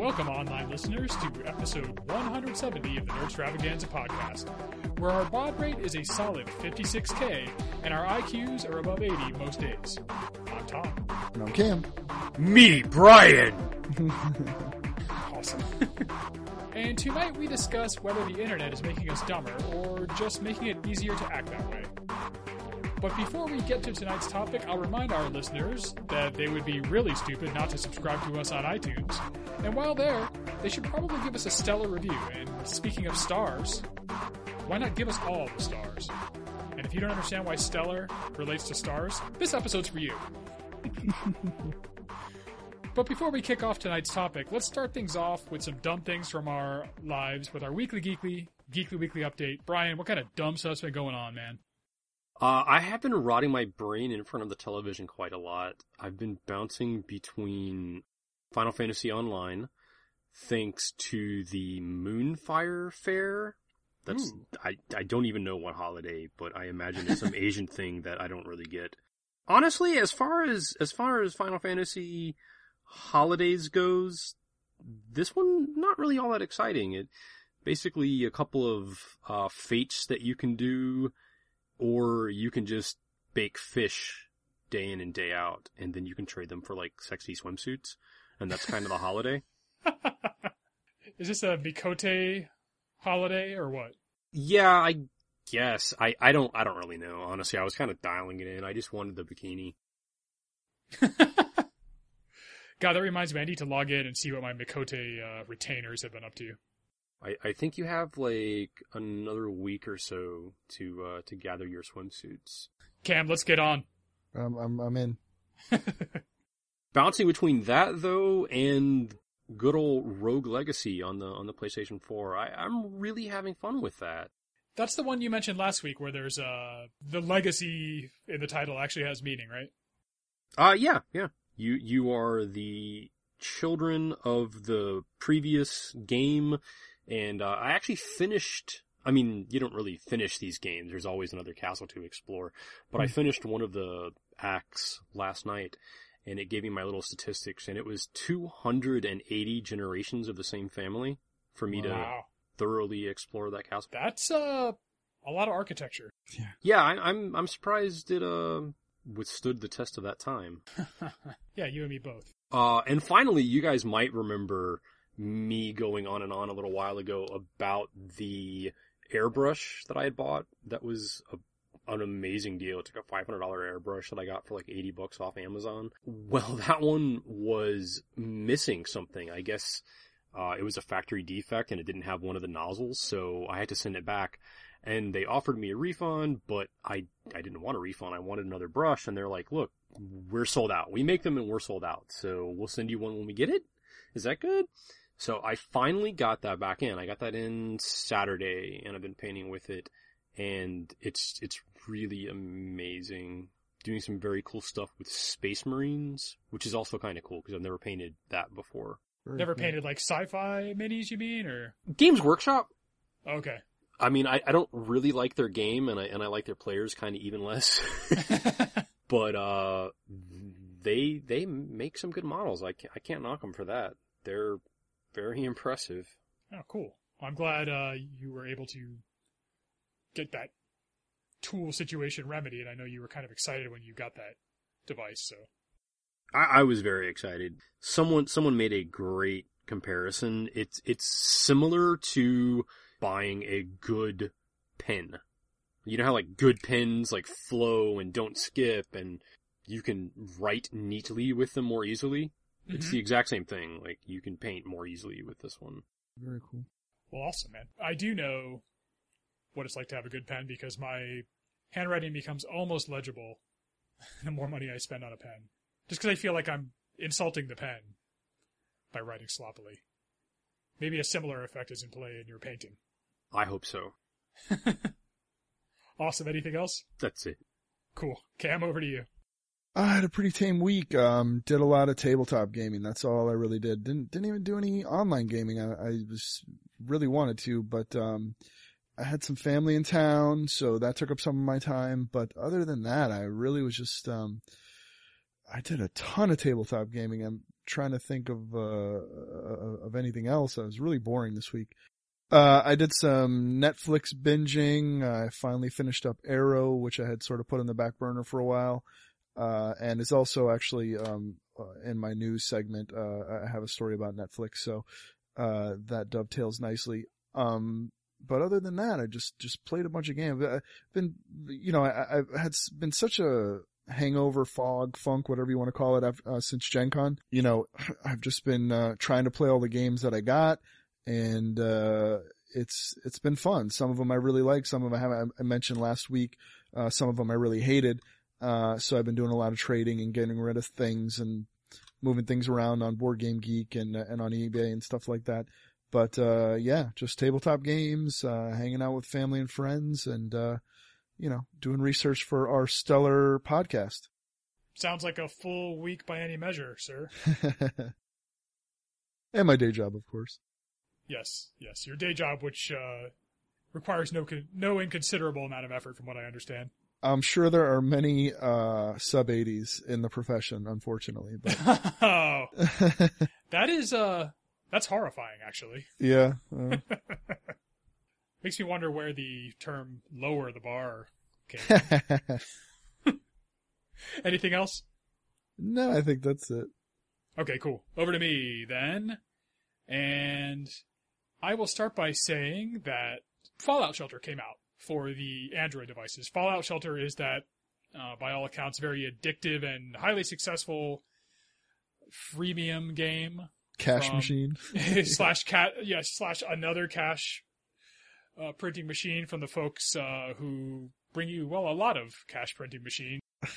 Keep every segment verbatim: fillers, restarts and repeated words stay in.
Welcome, online listeners, to episode one hundred seventy of the Nerdstravaganza podcast, where our baud rate is a solid fifty-six K and our I Qs are above eighty most days. I'm Tom. And I'm Cam. Me, Brian! Awesome. And tonight we discuss whether the internet is making us dumber or just making it easier to act that way. But before we get to tonight's topic, I'll remind our listeners that they would be really stupid not to subscribe to us on iTunes. And while there, they should probably give us a stellar review. And speaking of stars, why not give us all the stars? And if you don't understand why stellar relates to stars, this episode's for you. But before we kick off tonight's topic, let's start things off with some dumb things from our lives with our Weekly Geekly, Geekly Weekly update. Brian, what kind of dumb stuff's been going on, man? Uh, I have been rotting my brain in front of the television quite a lot. I've been bouncing between Final Fantasy Online, thanks to the Moonfire Fair. That's, Ooh. I, I don't even know what holiday, but I imagine it's some Asian thing that I don't really get. Honestly, as far as, as far as Final Fantasy holidays goes, this one, not really all that exciting. It, basically a couple of, uh, fates that you can do, or you can just bake fish day in and day out, and then you can trade them for, like, sexy swimsuits, and that's kind of the holiday. Is this a Mikote holiday, or what? Yeah, I guess. I, I don't I don't really know, honestly. I was kind of dialing it in. I just wanted the bikini. God, that reminds me, I need to log in and see what my Mikote uh, retainers have been up to. I, I think you have, like, another week or so to uh, to gather your swimsuits. Cam, let's get on. Um, I'm I'm in. Bouncing between that, though, and good old Rogue Legacy on the on the PlayStation four, I, I'm really having fun with that. That's the one you mentioned last week where there's uh the legacy in the title actually has meaning, right? Uh, yeah, yeah. You You are the children of the previous game. And, uh, I actually finished, I mean, you don't really finish these games. There's always another castle to explore. But mm. I finished one of the acts last night, and it gave me my little statistics, and it was two hundred eighty generations of the same family for me wow. to thoroughly explore that castle. That's, uh, a lot of architecture. Yeah. Yeah, I, I'm, I'm surprised it, uh, withstood the test of that time. Yeah, you and me both. Uh, and finally, you guys might remember me going on and on a little while ago about the airbrush that I had bought. That was a, an amazing deal. It took a five hundred dollars airbrush that I got for like eighty bucks off Amazon. Well, that one was missing something. I guess, uh, it was a factory defect and it didn't have one of the nozzles, so I had to send it back. And they offered me a refund, but I, I didn't want a refund. I wanted another brush, and they're like, look, we're sold out. We make them and we're sold out, so we'll send you one when we get it. Is that good? So I finally got that back in. I got that in Saturday, and I've been painting with it, and it's it's really amazing. Doing some very cool stuff with Space Marines, which is also kind of cool, because I've never painted that before. Never painted, like, sci-fi minis, you mean, or? Games Workshop. Okay. I mean, I, I don't really like their game, and I and I like their players kind of even less. But, uh, they they make some good models. I can't, I can't knock them for that. They're very impressive. Oh, cool. I'm glad uh, you were able to get that tool situation remedied. I know you were kind of excited when you got that device, so. I, I was very excited. Someone someone made a great comparison. It's it's similar to buying a good pen. You know how, like, good pens, like, flow and don't skip, and you can write neatly with them more easily? Mm-hmm. It's the exact same thing. Like, you can paint more easily with this one. Very cool. Well, awesome, man. I do know what it's like to have a good pen because my handwriting becomes almost legible the more money I spend on a pen. Just because I feel like I'm insulting the pen by writing sloppily. Maybe a similar effect is in play in your painting. I hope so. Awesome. Anything else? That's it. Cool. Cam, over to you. I had a pretty tame week. Um, did a lot of tabletop gaming. That's all I really did. Didn't didn't even do any online gaming. I, I was really wanted to, but um, I had some family in town, so that took up some of my time. But other than that, I really was just um, I did a ton of tabletop gaming. And trying to think of, uh, of anything else. I was really boring this week. Uh, I did some Netflix binging. I finally finished up Arrow, which I had sort of put on the back burner for a while. Uh, and it's also actually, um, uh, in my news segment, uh, I have a story about Netflix. So, uh, that dovetails nicely. Um, but other than that, I just, just played a bunch of games. I've been, you know, I, I've had been such a hangover, fog, funk, whatever you want to call it, uh, since Gen Con. You know, I've just been, uh, trying to play all the games that I got. And, uh, it's, it's been fun. Some of them I really like. Some of them I haven't, I mentioned last week. Uh, some of them I really hated. Uh, so I've been doing a lot of trading and getting rid of things and moving things around on Board Game Geek and, and on eBay and stuff like that. But, uh, yeah, just tabletop games, uh, hanging out with family and friends and, uh, you know, doing research for our stellar podcast. Sounds like a full week by any measure, sir. And my day job, of course. Yes, yes. Your day job, which uh, requires no no inconsiderable amount of effort, from what I understand. I'm sure there are many uh, sub eighties in the profession, unfortunately. But... oh, that is uh, that's horrifying, actually. Yeah. Uh... Makes me wonder where the term "lower the bar" came from. Anything else? No, I think that's it. Okay, cool. Over to me then, and I will start by saying that Fallout Shelter came out for the Android devices. Fallout Shelter is that, uh, by all accounts, very addictive and highly successful freemium game. Cash from, machine. slash cat, yes, slash another cash uh, printing machine from the folks uh, who bring you, well, a lot of cash printing machines.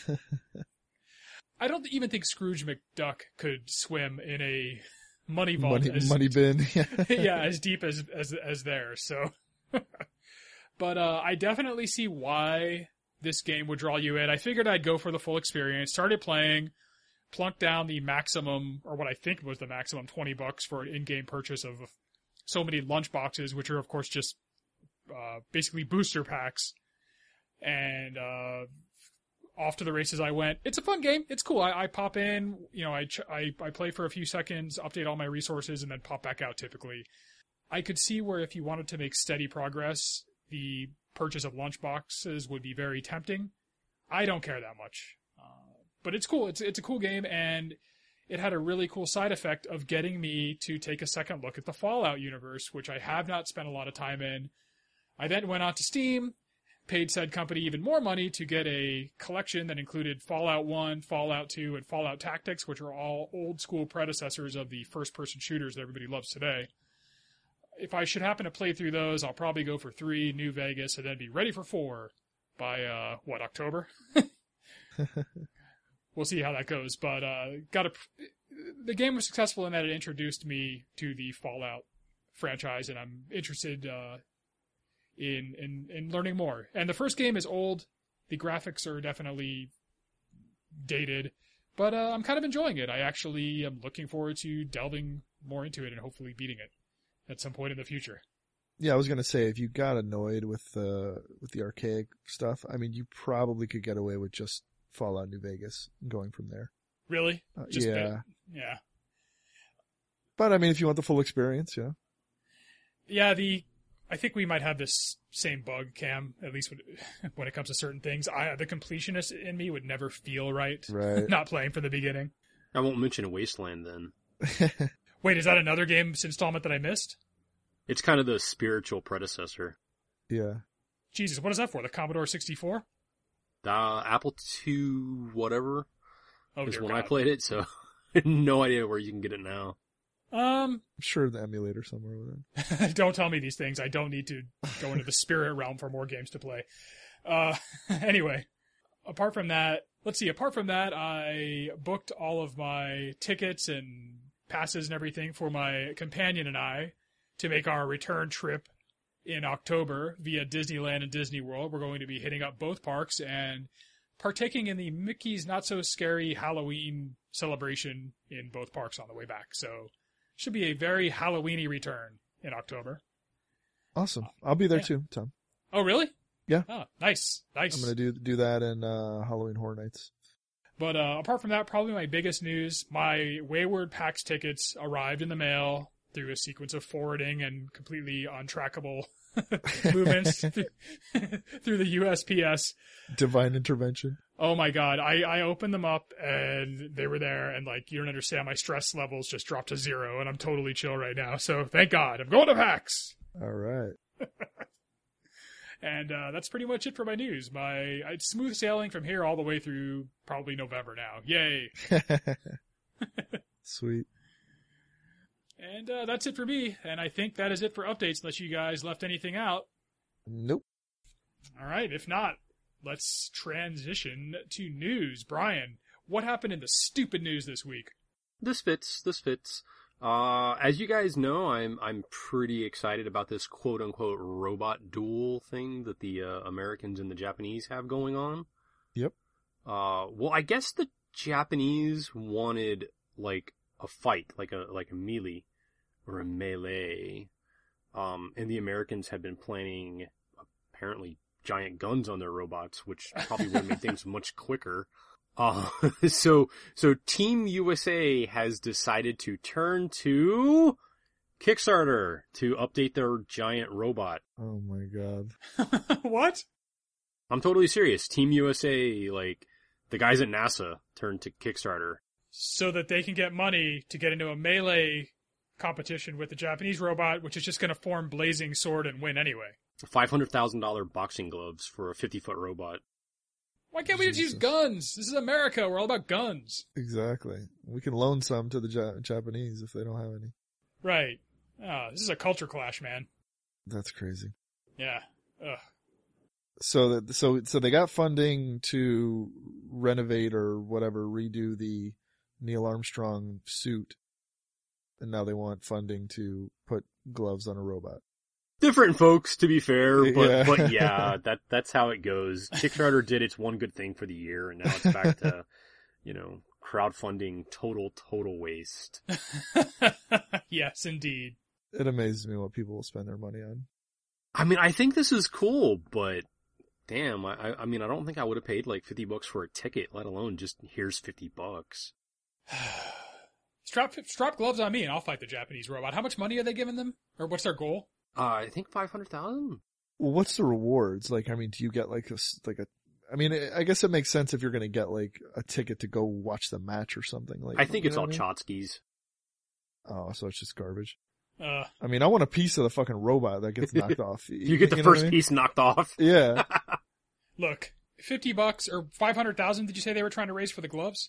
I don't even think Scrooge McDuck could swim in a money vault. Money, as, money bin. yeah, as deep as as as theirs. So, but uh, I definitely see why this game would draw you in. I figured I'd go for the full experience. Started playing, plunked down the maximum, or what I think was the maximum, twenty bucks for an in-game purchase of so many lunch boxes, which are of course just uh, basically booster packs, and. Uh, Off to the races I went. It's a fun game. It's cool. I, I pop in, you know, I, ch- I I play for a few seconds, update all my resources, and then pop back out typically. I could see where if you wanted to make steady progress, the purchase of lunch boxes would be very tempting. I don't care that much. Uh, but it's cool. It's it's a cool game, and it had a really cool side effect of getting me to take a second look at the Fallout universe, which I have not spent a lot of time in. I then went on to Steam, paid said company even more money to get a collection that included Fallout one, Fallout two, and Fallout Tactics, which are all old-school predecessors of the first-person shooters that everybody loves today. If I should happen to play through those, I'll probably go for three, New Vegas, and then be ready for four by, uh, what, October? We'll see how that goes, but uh, got a, the game was successful in that it introduced me to the Fallout franchise, and I'm interested... Uh, In, in in learning more. And the first game is old. The graphics are definitely dated. But uh, I'm kind of enjoying it. I actually am looking forward to delving more into it and hopefully beating it at some point in the future. Yeah, I was going to say, if you got annoyed with, uh, with the archaic stuff, I mean, you probably could get away with just Fallout New Vegas and going from there. Really? Uh, Just yeah. bit, yeah. But, I mean, if you want the full experience, yeah. Yeah, the... I think we might have this same bug, Cam, at least when, when it comes to certain things. I, the completionist in me would never feel right, right. Not playing from the beginning. I won't mention Wasteland then. Wait, is that another game installment that I missed? It's kind of the spiritual predecessor. Yeah. Jesus, what is that for? The Commodore sixty-four? The Apple two whatever Oh, is dear when God. I played it, so I have no idea where you can get it now. Um, I'm sure the emulator somewhere with it. Don't tell me these things. I don't need to go into the spirit realm for more games to play. Uh, anyway, apart from that, let's see, apart from that, I booked all of my tickets and passes and everything for my companion and I to make our return trip in October via Disneyland and Disney World. We're going to be hitting up both parks and partaking in the Mickey's Not So Scary Halloween celebration in both parks on the way back. So, should be a very Halloween-y return in October. Awesome. I'll be there Yeah. too, Tom. Oh, really? Yeah. Oh, nice. Nice. I'm going to do do that in uh, Halloween Horror Nights. But uh, apart from that, probably my biggest news, my Wayward PAX tickets arrived in the mail through a sequence of forwarding and completely untrackable movements through the U S P S. Divine intervention. Oh my god, I, I opened them up and they were there, and like, you don't understand, my stress levels just dropped to zero and I'm totally chill right now. So thank God, I'm going to PAX! All right. And uh, that's pretty much it for my news. My it's smooth sailing from here all the way through probably November now. Yay! Sweet. And uh, that's it for me. And I think that is it for updates, unless you guys left anything out. Nope. All right. If not, let's transition to news. Brian, what happened in the stupid news this week? This fits. This fits. Uh, as you guys know, I'm I'm pretty excited about this quote unquote robot duel thing that the uh, Americans and the Japanese have going on. Yep. Uh, well, I guess the Japanese wanted like a fight, like a like a melee or a melee, um, and the Americans had been planning apparently giant guns on their robots, which probably would have made things much quicker. Uh, so, so Team U S A has decided to turn to Kickstarter to update their giant robot. Oh my god. What? I'm totally serious. Team U S A, like, the guys at NASA turned to Kickstarter. So that they can get money to get into a melee competition with the Japanese robot, which is just going to form Blazing Sword and win anyway. five hundred thousand dollars boxing gloves for a fifty-foot robot. Why can't we just use guns? This is America. We're all about guns. Exactly. We can loan some to the ja- Japanese if they don't have any. Right. Oh, this is a culture clash, man. That's crazy. Yeah. Ugh. So that so so they got funding to renovate or whatever, redo the Neil Armstrong suit, and now they want funding to put gloves on a robot. Different folks, to be fair, but yeah. but yeah, that that's how it goes. Kickstarter did its one good thing for the year, and now it's back to, you know, crowdfunding total total waste. Yes, indeed. It amazes me what people will spend their money on. I mean, I think this is cool, but damn, I I mean, I don't think I would have paid like fifty bucks for a ticket, let alone just here's fifty bucks. strap strap gloves on me, and I'll fight the Japanese robot. How much money are they giving them, or what's their goal? Uh, I think five hundred thousand. Well, what's the rewards? Like, I mean, do you get like a, like a, I mean, I guess it makes sense if you're going to get like a ticket to go watch the match or something. Like, I think it's all I mean? Chotskis. Oh, so it's just garbage. Uh, I mean, I want a piece of the fucking robot that gets knocked off. You get the you know first I mean? piece knocked off. Yeah. Look, fifty bucks or five hundred thousand. Did you say they were trying to raise for the gloves?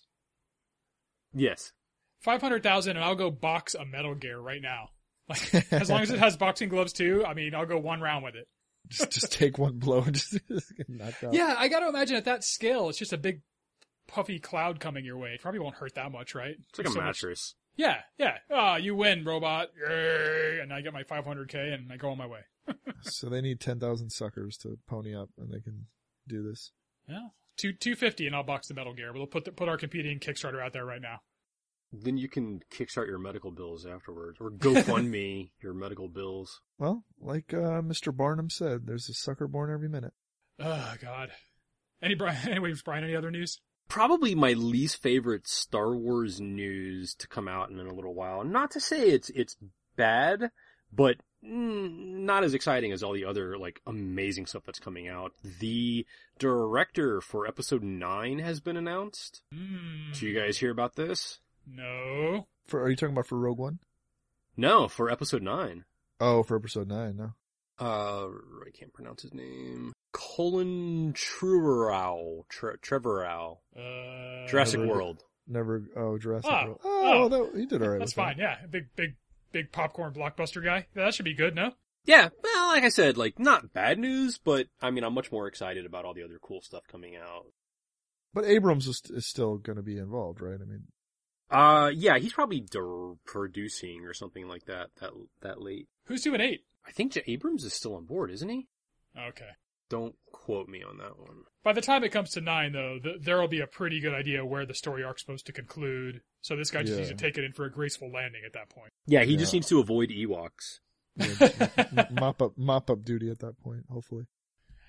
Yes. Five hundred thousand, and I'll go box a Metal Gear right now. Like, as long as it has boxing gloves too, I mean, I'll go one round with it. just, just take one blow and just, just get knocked out. Yeah, I got to imagine at that scale, it's just a big puffy cloud coming your way. It probably won't hurt that much, right? It's like a so mattress. Much... Yeah, yeah. Ah, oh, you win, robot. Yay! And I get my five hundred K and I go on my way. So they need ten thousand suckers to pony up and they can do this. Yeah. Two, two fifty and I'll box the Metal Gear. We'll put the, put our competing Kickstarter out there right now. Then you can kickstart your medical bills afterwards, or GoFundMe your medical bills. Well, like uh, Mister Barnum said, there's a sucker born every minute. Oh, God. Any Brian, anyways, Brian, any other news? Probably my least favorite Star Wars news to come out in a little while. Not to say it's it's bad, but mm, not as exciting as all the other like amazing stuff that's coming out. The director for Episode nine has been announced. Mm. Did you guys hear about this? No. For are you talking about for Rogue One? No, for Episode nine. Oh, for Episode nine, no. Uh, I can't pronounce his name. Colin Trevorrow. Tre- Trevorrow. Uh, Jurassic never, World. Never. Oh, Jurassic Ah, World. Oh, oh. that, he did all right. That's with fine. that. Yeah, big, big, big popcorn blockbuster guy. Yeah, that should be good. No. Yeah, well, like I said, like, not bad news, but, I mean, I'm much more excited about all the other cool stuff coming out. But Abrams is, is still going to be involved, right? I mean, Uh, yeah, he's probably dir- producing or something like that, that, that late. Who's doing eight? I think J- Abrams is still on board, isn't he? Okay. Don't quote me on that one. By the time it comes to nine, though, th- there will be a pretty good idea where the story arc's supposed to conclude. So this guy just Yeah. needs to take it in for a graceful landing at that point. Yeah, he Yeah. just needs to avoid Ewoks. yeah, m- mop up, mop up duty at that point, hopefully.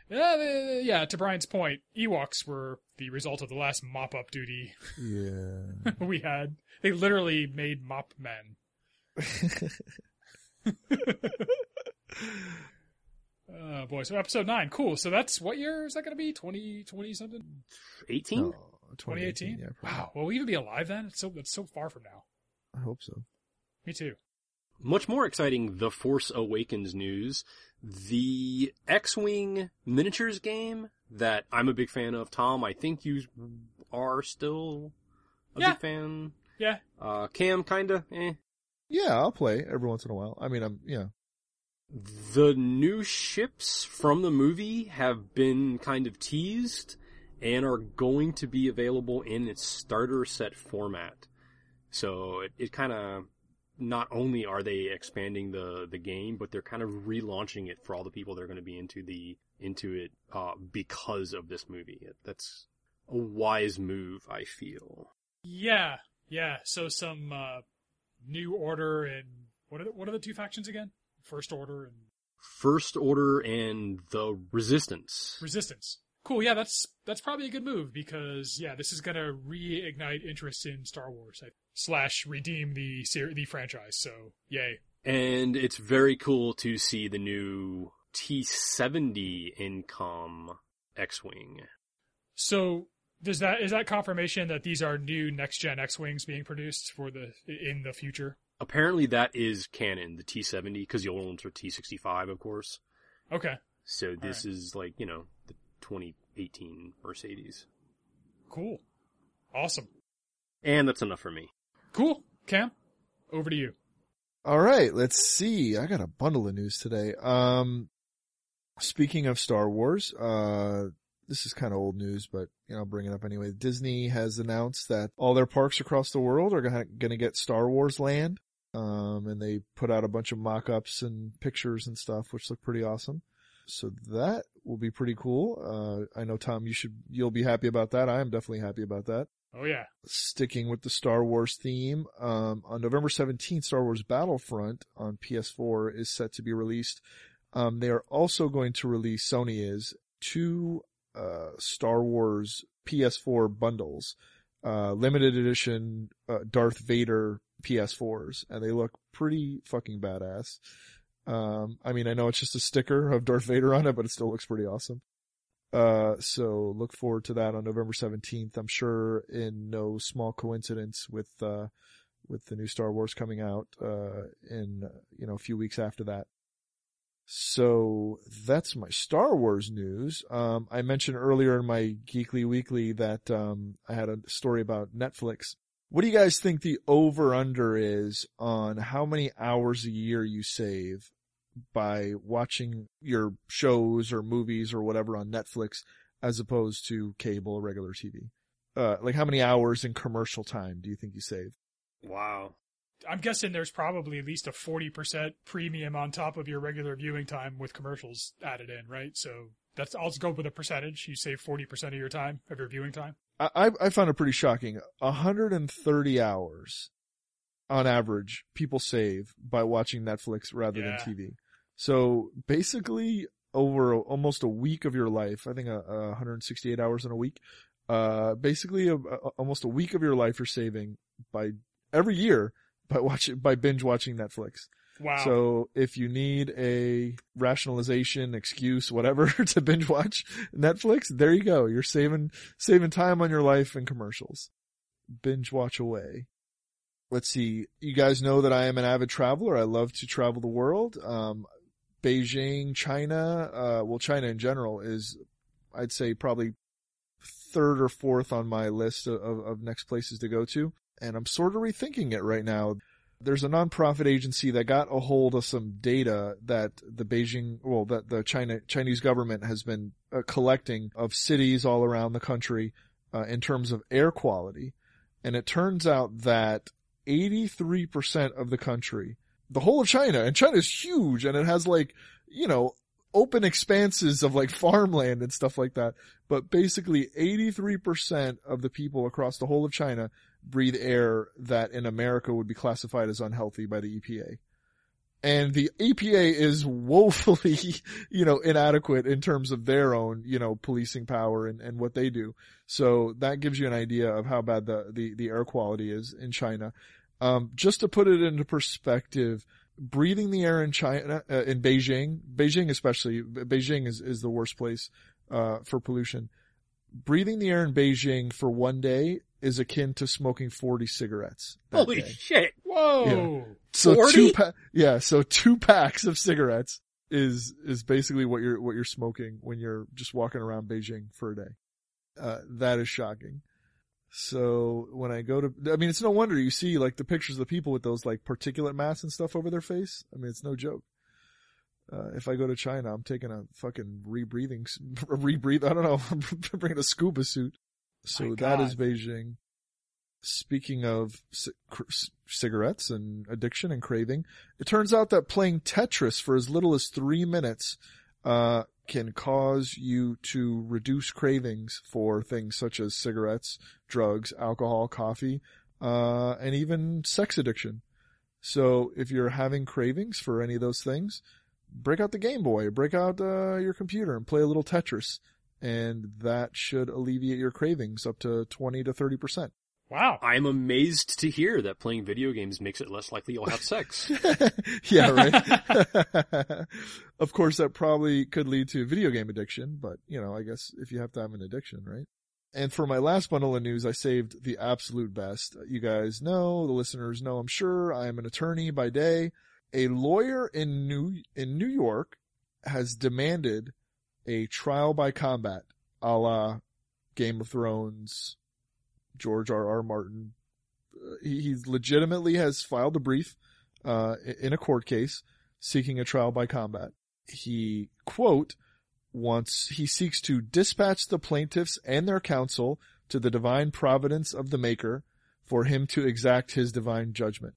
Yeah, the, yeah, to Brian's point, Ewoks were the result of the last mop-up duty Yeah. we had. They literally made mop men. Oh, boy. So episode nine. Cool. So that's, what year is that going to be? twenty, twenty something? eighteen? No, twenty eighteen? Yeah, probably. Wow. Will we even be alive then? It's so, it's so far from now. I hope so. Me too. Much more exciting, The Force Awakens news. The X-Wing miniatures game that I'm a big fan of. Tom, I think you are still a Yeah. big fan. Yeah. Uh, Cam, kinda, eh. Yeah, I'll play every once in a while. I mean, I'm, yeah. The new ships from the movie have been kind of teased and are going to be available in its starter set format. So it, it kind of, not only are they expanding the, the game, but they're kind of relaunching it for all the people that are going to be into the, into it, uh, because of this movie. That's a wise move, I feel. Yeah. Yeah. So some, uh, New Order and what are the, what are the two factions again? First Order and First Order and the Resistance. Resistance. Cool. Yeah, that's that's probably a good move because yeah, this is gonna reignite interest in Star Wars slash redeem the ser- the franchise. So yay. And it's very cool to see the new T seventy Incom X-Wing. So does that is that confirmation that these are new next gen X-Wings being produced for the in the future? Apparently that is canon, the T seventy, because the old ones are T sixty-five, of course. Okay. So this right. is like, you know, the twenty eighteen Mercedes. Cool. Awesome. And that's enough for me. Cool. Cam, over to you. All right, let's see. I got a bundle of news today. Um, speaking of Star Wars, uh, this is kind of old news, but you know, I'll bring it up anyway. Disney has announced that all their parks across the world are gonna, gonna get Star Wars Land. Um, and they put out a bunch of mock-ups and pictures and stuff, which look pretty awesome. So that will be pretty cool. Uh, I know, Tom, you should, you'll be happy about that. I am definitely happy about that. Oh yeah. Sticking with the Star Wars theme, um, on November seventeenth, Star Wars Battlefront on P S four is set to be released. Um, they are also going to release, Sony is, two, uh, Star Wars P S four bundles, uh, limited edition, uh, Darth Vader P S fours, and they look pretty fucking badass. Um, I mean, I know it's just a sticker of Darth Vader on it, but it still looks pretty awesome. Uh, so look forward to that on November seventeenth. I'm sure in no small coincidence with, uh, with the new Star Wars coming out, uh, in, you know, a few weeks after that. So that's my Star Wars news. Um, I mentioned earlier in my Geekly Weekly that, um, I had a story about Netflix. What do you guys think the over-under is on how many hours a year you save by watching your shows or movies or whatever on Netflix as opposed to cable or regular T V? Uh, like how many hours in commercial time do you think you save? Wow. I'm guessing there's probably at least a forty percent premium on top of your regular viewing time with commercials added in, right? So that's, I'll just go with a percentage. You save forty percent of your time, of your viewing time. I, I found it pretty shocking. one hundred thirty hours on average people save by watching Netflix rather Yeah. than T V. So basically over a, almost a week of your life, I think a, a one hundred sixty-eight hours in a week, uh, basically a, a, almost a week of your life you're saving by every year by watching, by binge watching Netflix. Wow. So if you need a rationalization, excuse, whatever to binge watch Netflix, there you go. You're saving, saving time on your life and commercials. Binge watch away. Let's see. You guys know that I am an avid traveler. I love to travel the world. Um, Beijing, China, uh, well, China in general is, I'd say probably third or fourth on my list of, of next places to go to. And I'm sort of rethinking it right now. There's a nonprofit agency that got a hold of some data that the Beijing, well, that the China, Chinese government has been uh, collecting of cities all around the country, uh, in terms of air quality. And it turns out that eighty-three percent of the country, the whole of China, and China is huge and it has like, you know, open expanses of like farmland and stuff like that. But basically eighty-three percent of the people across the whole of China breathe air that in America would be classified as unhealthy by the E P A. And the E P A is woefully, you know, inadequate in terms of their own, you know, policing power and, and what they do. So that gives you an idea of how bad the, the, the air quality is in China. Um, just to put it into perspective, breathing the air in China, uh, in Beijing, Beijing especially, Beijing is, is the worst place, uh, for pollution. Breathing the air in Beijing for one day is akin to smoking forty cigarettes. Holy day. shit. Whoa. Yeah. So forty? two pa- yeah, so two packs of cigarettes is, is basically what you're, what you're smoking when you're just walking around Beijing for a day. Uh, that is shocking. So when I go to, I mean, it's no wonder you see like the pictures of the people with those like particulate masks and stuff over their face. I mean, it's no joke. Uh, if I go to China, I'm taking a fucking rebreathing, rebreathe, I don't know, I'm bringing a scuba suit. So My that God. is Beijing. Speaking of c- c- cigarettes and addiction and craving, it turns out that playing Tetris for as little as three minutes, uh, can cause you to reduce cravings for things such as cigarettes, drugs, alcohol, coffee, uh, and even sex addiction. So if you're having cravings for any of those things, break out the Game Boy, break out uh, your computer and play a little Tetris, and that should alleviate your cravings up to twenty to thirty percent. Wow. I'm amazed to hear that playing video games makes it less likely you'll have sex. Yeah, right? Of course, that probably could lead to video game addiction, but, you know, I guess if you have to have an addiction, right? And for my last bundle of news, I saved the absolute best. You guys know, the listeners know, I'm sure, I am an attorney by day. A lawyer in New, in New York has demanded a trial by combat, a la Game of Thrones, George R. R. Martin. Uh, he, he legitimately has filed a brief, uh, in a court case seeking a trial by combat. He, quote, wants, he seeks to dispatch the plaintiffs and their counsel to the divine providence of the maker for him to exact his divine judgment.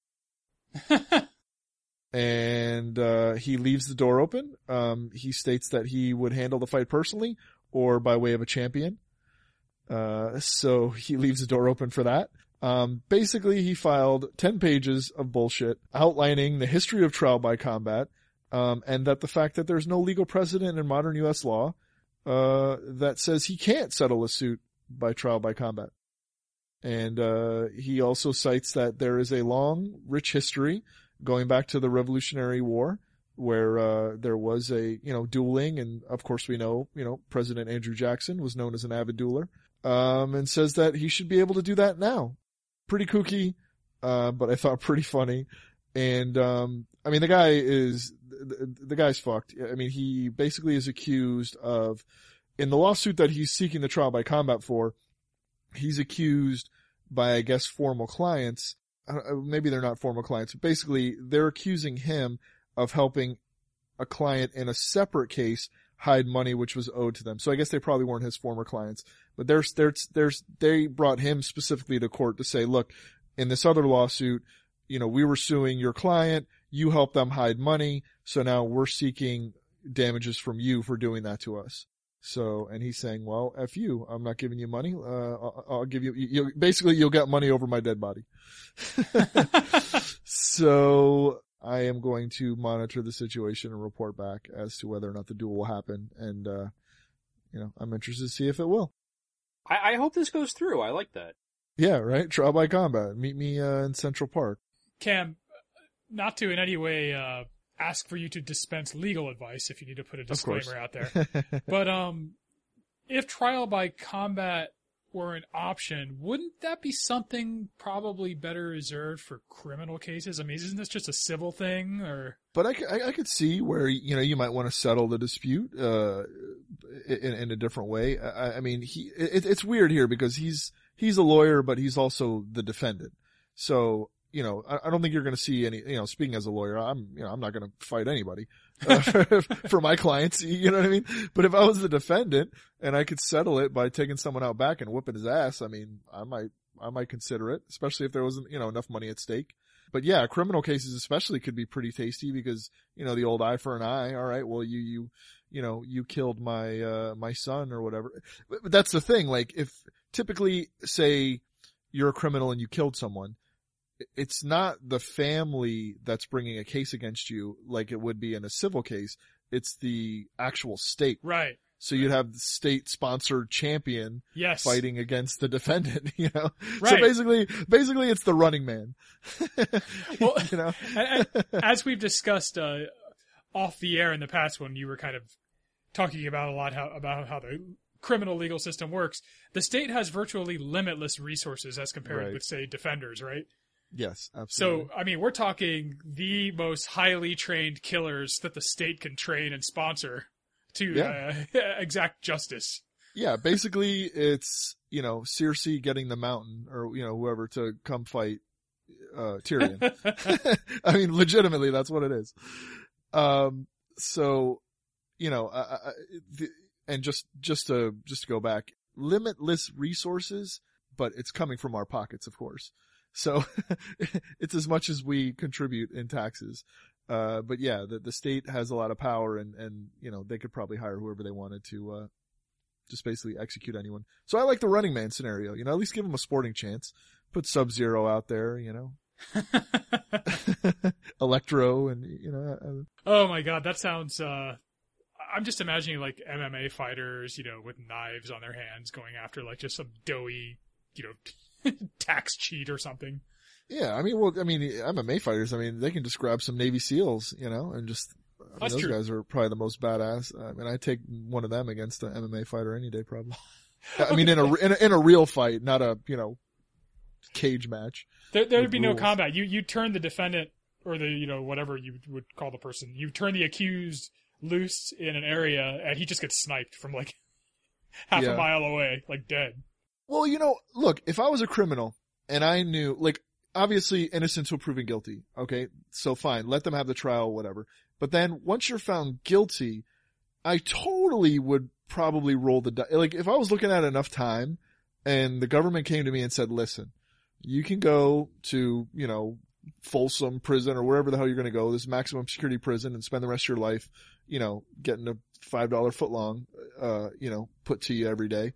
And, uh, he leaves the door open. Um, he states that he would handle the fight personally or by way of a champion. Uh, so he leaves the door open for that. Um, basically he filed ten pages of bullshit outlining the history of trial by combat, um, and that the fact that there's no legal precedent in modern U S law, uh, that says he can't settle a suit by trial by combat. And, uh, he also cites that there is a long, rich history going back to the Revolutionary War, where, uh, there was a, you know, dueling, and of course we know, you know, President Andrew Jackson was known as an avid dueler. Um, and says that he should be able to do that now. Pretty kooky, uh, but I thought pretty funny. And, um, I mean, the guy is, the, the guy's fucked. I mean, he basically is accused of, in the lawsuit that he's seeking the trial by combat for, he's accused by, I guess, formal clients. Uh, maybe they're not formal clients, but basically they're accusing him of helping a client in a separate case hide money which was owed to them. So I guess they probably weren't his former clients, but there's, there's, there's, they brought him specifically to court to say, look, in this other lawsuit, you know, we were suing your client, you helped them hide money, so now we're seeking damages from you for doing that to us. So, and he's saying, well, F you, I'm not giving you money, uh, I'll, I'll give you, you, basically you'll get money over my dead body. So, I am going to monitor the situation and report back as to whether or not the duel will happen. And, uh, you know, I'm interested to see if it will. I, I hope this goes through. I like that. Yeah, right? Trial by combat. Meet me, uh, in Central Park. Cam, not to in any way, uh, ask for you to dispense legal advice if you need to put a disclaimer out there. But, um, if trial by combat were an option, wouldn't that be something probably better reserved for criminal cases? I mean, isn't this just a civil thing, or? But I, I, I could see where, you know, you might want to settle the dispute, uh, in, in a different way. I, I mean, he, it, it's weird here because he's, he's a lawyer, but he's also the defendant. So, you know, I, I don't think you're going to see any, you know, speaking as a lawyer, I'm, you know, I'm not going to fight anybody uh, for, for my clients, you know what I mean? But if I was the defendant and I could settle it by taking someone out back and whipping his ass, I mean, I might, I might consider it, especially if there wasn't, you know, enough money at stake. But yeah, criminal cases especially could be pretty tasty because, you know, the old eye for an eye. All right. Well, you, you, you know, you killed my, uh, my son or whatever. But that's the thing. Like if typically say you're a criminal and you killed someone, it's not the family that's bringing a case against you like it would be in a civil case. It's the actual state. Right. So you'd have the state-sponsored champion yes. fighting against the defendant, you know? Right. So basically, basically it's the running man. Well, you know? and, and as we've discussed, uh, off the air in the past when you were kind of talking about a lot how, about how the criminal legal system works, the state has virtually limitless resources as compared Right. with, say, defenders, right? Yes, absolutely. So, I mean, we're talking the most highly trained killers that the state can train and sponsor to Yeah. uh, exact justice. Yeah, basically it's, you know, Cersei getting the mountain or, you know, whoever to come fight, uh, Tyrion. I mean, legitimately, that's what it is. Um, so, you know, I, I, the, and just, just to, just to go back, limitless resources, but it's coming from our pockets, of course. So it's as much as we contribute in taxes. Uh, but yeah, the, the state has a lot of power and, and, you know, they could probably hire whoever they wanted to, uh, just basically execute anyone. So I like the Running Man scenario, you know, at least give them a sporting chance. Put Sub-Zero out there, you know. Electro and, you know. Uh, oh my god, that sounds, uh, I'm just imagining like M M A fighters, you know, with knives on their hands going after like just some doughy, you know, tax cheat or something. Yeah, I mean, well, I mean, M M A fighters, I mean, they can just grab some Navy SEALs, you know, and just, I mean, That's those true. guys are probably the most badass. I mean, I'd take one of them against an M M A fighter any day, probably. I mean, in a, in a, in a real fight, not a, you know, cage match. There, there'd be no rules. combat. You, you turn the defendant or the, you know, whatever you would call the person, you turn the accused loose in an area and he just gets sniped from like half Yeah. a mile away, like dead. Well, you know, look, if I was a criminal and I knew, like, obviously innocent until proven guilty, okay? So fine, let them have the trial, whatever. But then once you're found guilty, I totally would probably roll the dice. Like, if I was looking at enough time and the government came to me and said, listen, you can go to, you know, Folsom prison or wherever the hell you're going to go, this maximum security prison, and spend the rest of your life, you know, getting a five dollar footlong, uh, you know, put to you every day.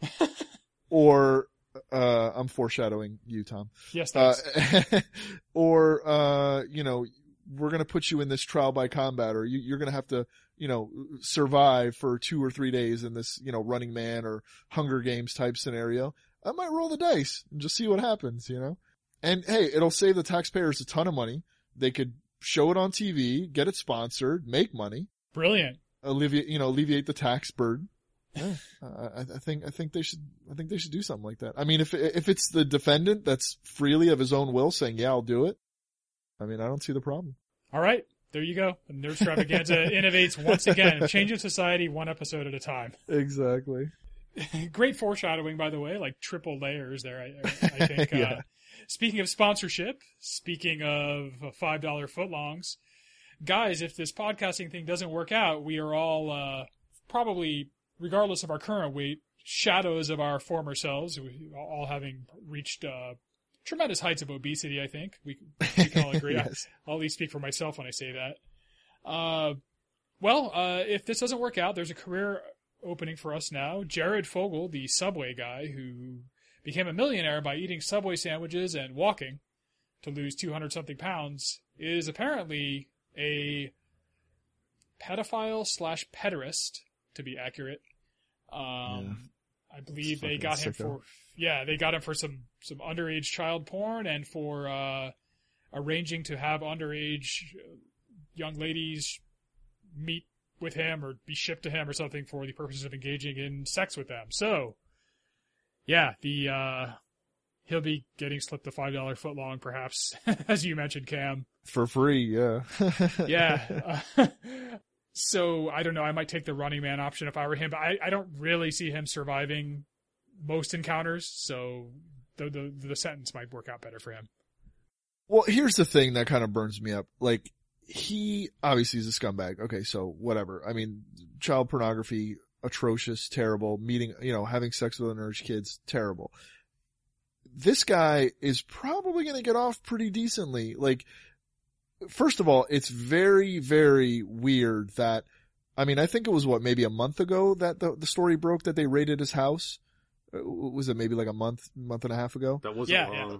Or, uh, I'm foreshadowing you, Tom. Yes, Uh, thanks. or, uh, you know, we're going to put you in this trial by combat, or you, you're going to have to, you know, survive for two or three days in this, you know, Running Man or Hunger Games type scenario. I might roll the dice and just see what happens, you know? And hey, it'll save the taxpayers a ton of money. They could show it on T V, get it sponsored, make money, Brilliant. alleviate, you know, alleviate the tax burden. Yeah, I, I think, I think they should, I think they should do something like that. I mean, if, if it's the defendant that's freely of his own will saying, yeah, I'll do it. I mean, I don't see the problem. All right. There you go. The Nerdstravaganza innovates once again, changing society one episode at a time. Exactly. Great foreshadowing, by the way, like triple layers there, I, I think. Yeah. uh, speaking of sponsorship, speaking of five dollar footlongs, guys, if this podcasting thing doesn't work out, we are all uh, probably, regardless of our current weight, shadows of our former selves, we all having reached uh, tremendous heights of obesity, I think. We, we can all agree. Yes. I'll at least speak for myself when I say that. Uh, well, uh, if this doesn't work out, there's a career opening for us now. Jared Fogle, the Subway guy who became a millionaire by eating Subway sandwiches and walking to lose two hundred something pounds, is apparently a pedophile slash pederast, to be accurate. Um, I believe they Fucking got him sicko. for, yeah, they got him for some, some underage child porn and for, uh, arranging to have underage young ladies meet with him or be shipped to him or something for the purposes of engaging in sex with them. So, yeah, the, uh, he'll be getting slipped a five dollar footlong perhaps, as you mentioned, Cam. For free, yeah. Yeah. Uh, so, I don't know, I might take the Running Man option if I were him, but I, I don't really see him surviving most encounters, so the, the, the sentence might work out better for him. Well, here's the thing that kind of burns me up. Like, he obviously is a scumbag. Okay, so whatever. I mean, child pornography, atrocious, terrible. Meeting, you know, having sex with underage kids, terrible. This guy is probably going to get off pretty decently. Like, first of all, it's very, very weird that, I mean, I think it was what, maybe a month ago that the, the story broke that they raided his house. Uh, Was it maybe like a month, month and a half ago? That wasn't Yeah, yeah. long.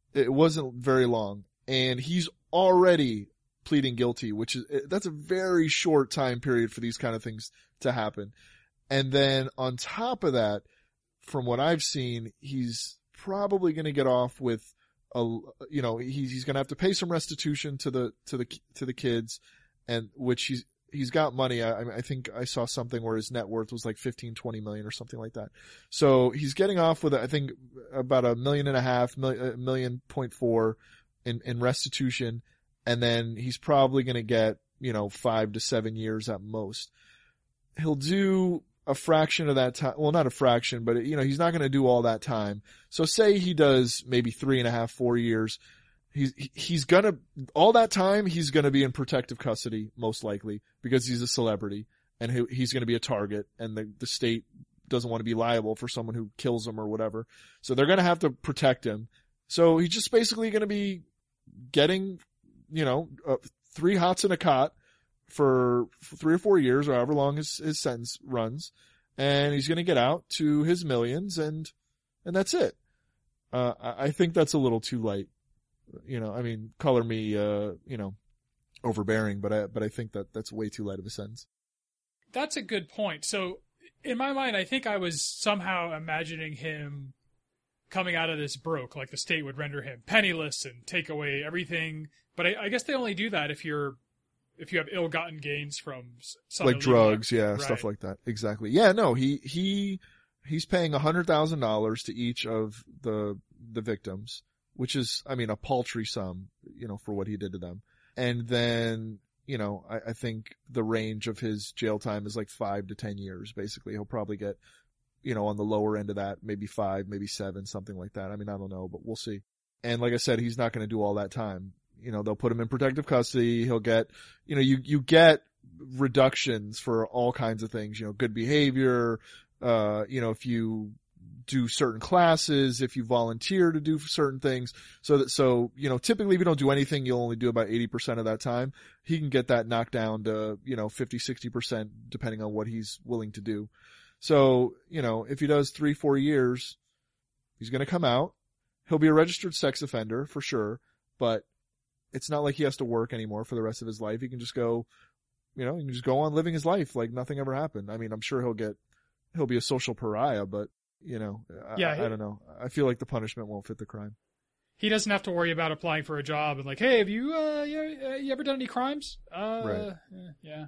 It wasn't very long. And he's already pleading guilty, which is, that's a very short time period for these kind of things to happen. And then on top of that, from what I've seen, he's probably going to get off with a, you know, he's, he's going to have to pay some restitution to the, to the, to the kids, and which he's, he's got money. I, I think I saw something where his net worth was like fifteen, twenty million or something like that. So he's getting off with, I think, about a million and a half, million, a million point four in, in restitution. And then he's probably going to get, you know, five to seven years at most. He'll do a fraction of that time. Well, not a fraction, but you know, he's not going to do all that time. So say he does maybe three and a half, four years. He's, he's gonna, all that time, he's gonna be in protective custody, most likely, because he's a celebrity, and he, he's gonna be a target, and the, the state doesn't want to be liable for someone who kills him or whatever. So they're gonna have to protect him. So he's just basically gonna be getting, you know, uh, three hots in a cot for, for three or four years, or however long his, his sentence runs, and he's gonna get out to his millions, and, and that's it. Uh, I, I think that's a little too light. You know, I mean, color me, uh, you know, overbearing, but I, but I think that that's way too light of a sentence. That's a good point. So in my mind, I think I was somehow imagining him coming out of this broke, like the state would render him penniless and take away everything. But I, I guess they only do that if you're, if you have ill-gotten gains from some like drugs, yeah, right. Stuff like that. Exactly. Yeah, no, he, he, he's paying a hundred thousand dollars to each of the, the victims, which is, I mean, a paltry sum, you know, for what he did to them. And then, you know, I, I think the range of his jail time is like five to ten years, basically. He'll probably get, you know, on the lower end of that, maybe five, maybe seven, something like that. I mean, I don't know, but we'll see. And like I said, he's not going to do all that time. You know, they'll put him in protective custody. He'll get, you know, you, you get reductions for all kinds of things, you know, good behavior, uh, you know, if you do certain classes, if you volunteer to do certain things. So that, so, you know, typically if you don't do anything, you'll only do about eighty percent of that time. He can get that knocked down to, you know, fifty, sixty percent depending on what he's willing to do. So, you know, if he does three, four years, he's going to come out. He'll be a registered sex offender for sure, but it's not like he has to work anymore for the rest of his life. He can just go, you know, he can just go on living his life like nothing ever happened. I mean, I'm sure he'll get, he'll be a social pariah, but you know, yeah, I, he, I don't know. I feel like the punishment won't fit the crime. He doesn't have to worry about applying for a job and like, hey, have you, uh, you, uh, you ever done any crimes? Uh, right. Yeah.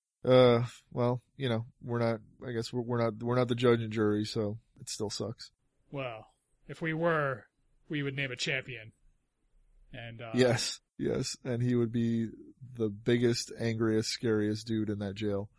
Uh, well, you know, we're not, I guess we're, we're not, we're not the judge and jury, so it still sucks. Well, if we were, we would name a champion. And, uh. Yes, yes. And he would be the biggest, angriest, scariest dude in that jail.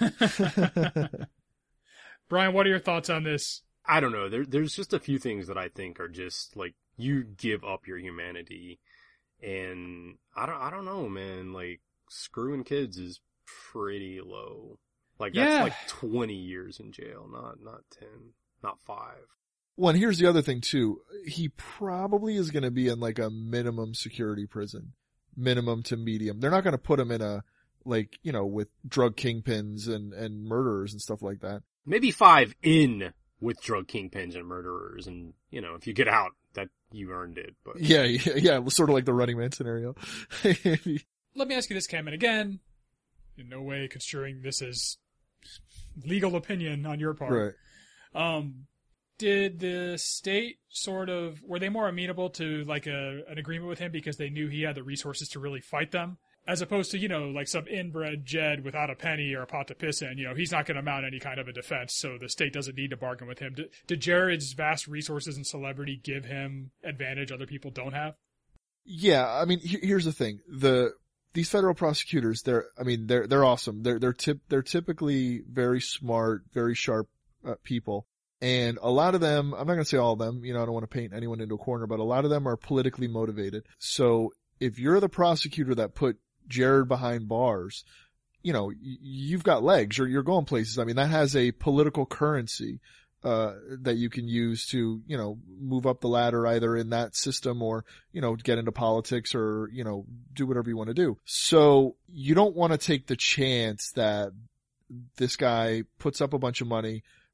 Brian, what are your thoughts on this? I don't know. There, there's just a few things that I think are just like you give up your humanity, and I don't, I don't know, man. Like screwing kids is pretty low. Like that's yeah. like twenty years in jail, not not ten, not five. Well, and here's the other thing too. He probably is going to be in like a minimum security prison, minimum to medium. They're not going to put him in a like you know with drug kingpins and and murderers and stuff like that. Maybe five in with drug kingpins and murderers, and you know, if you get out, that you earned it. But yeah, yeah, yeah, sort of like the Running Man scenario. Let me ask you this, Cam, and again, in no way construing this as legal opinion on your part. Right. Um, did the state sort of were they more amenable to like a an agreement with him because they knew he had the resources to really fight them? As opposed to, you know, like some inbred Jed without a penny or a pot to piss in, you know, he's not going to mount any kind of a defense, so the state doesn't need to bargain with him. Did, did Jared's vast resources and celebrity give him advantage other people don't have? Yeah, I mean, here's the thing. The, these federal prosecutors, they're, I mean, they're, they're awesome. They're, they're tip, they're typically very smart, very sharp uh, people. And a lot of them, I'm not going to say all of them, you know, I don't want to paint anyone into a corner, but a lot of them are politically motivated. So if you're the prosecutor that put Jared behind bars, you know, you've got legs. You're, you're going places. I mean, that has a political currency, uh, that you can use to, you know, move up the ladder either in that system or, you know, get into politics or, you know, do whatever you want to do. So you don't want to take the chance that this guy puts up a bunch of money,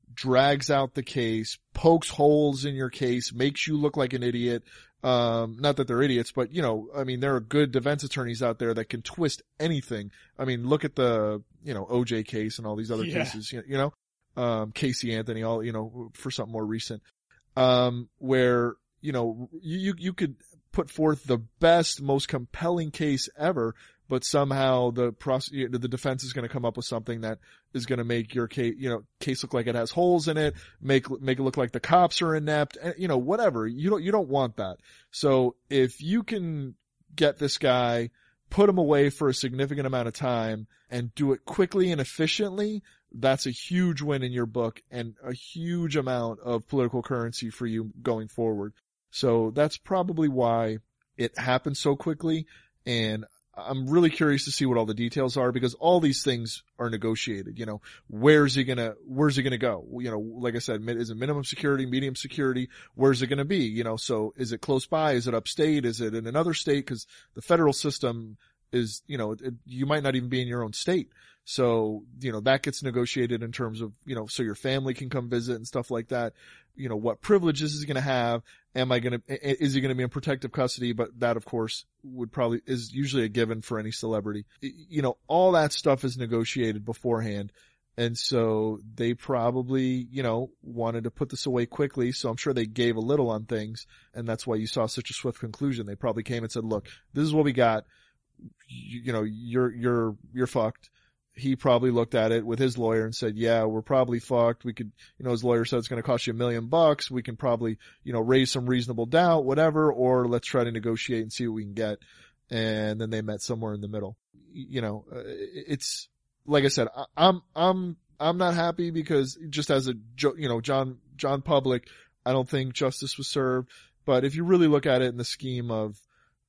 drags out the case, pokes holes in your case, makes you look like an idiot. Um, not that they're idiots, but you know, I mean, there are good defense attorneys out there that can twist anything. I mean, look at the, you know, O J case and all these other Yeah. cases, you know, um, Casey Anthony, all, you know, for something more recent, um, where, you know, you, you could put forth the best, most compelling case ever, but somehow the pros- the defense is going to come up with something that is going to make your case, you know, case look like it has holes in it, make make it look like the cops are inept, and, you know, whatever. You don't you don't want that. So if you can get this guy, put him away for a significant amount of time, and do it quickly and efficiently, that's a huge win in your book and a huge amount of political currency for you going forward. So that's probably why it happened so quickly, and I'm really curious to see what all the details are, because all these things are negotiated. You know, where's he gonna, where's he gonna go? You know, like I said, is it minimum security, medium security? Where's it gonna be? You know, so is it close by? Is it upstate? Is it in another state? Cause the federal system is, you know, it, you might not even be in your own state. So, you know, that gets negotiated in terms of, you know, so your family can come visit and stuff like that. You know, what privileges is he going to have? Am I going to, is he going to be in protective custody? But that, of course, would probably, is usually a given for any celebrity. You know, all that stuff is negotiated beforehand. And so they probably, you know, wanted to put this away quickly. So I'm sure they gave a little on things. And that's why you saw such a swift conclusion. They probably came and said, look, this is what we got. You, you know, you're, you're, you're fucked. He probably looked at it with his lawyer and said, yeah, we're probably fucked. We could, you know, his lawyer said it's going to cost you a million bucks. We can probably, you know, raise some reasonable doubt, whatever, or let's try to negotiate and see what we can get. And then they met somewhere in the middle. You know, it's, like I said, I'm, I'm, I'm not happy because just as a, you know, John, John Public, I don't think justice was served. But if you really look at it in the scheme of,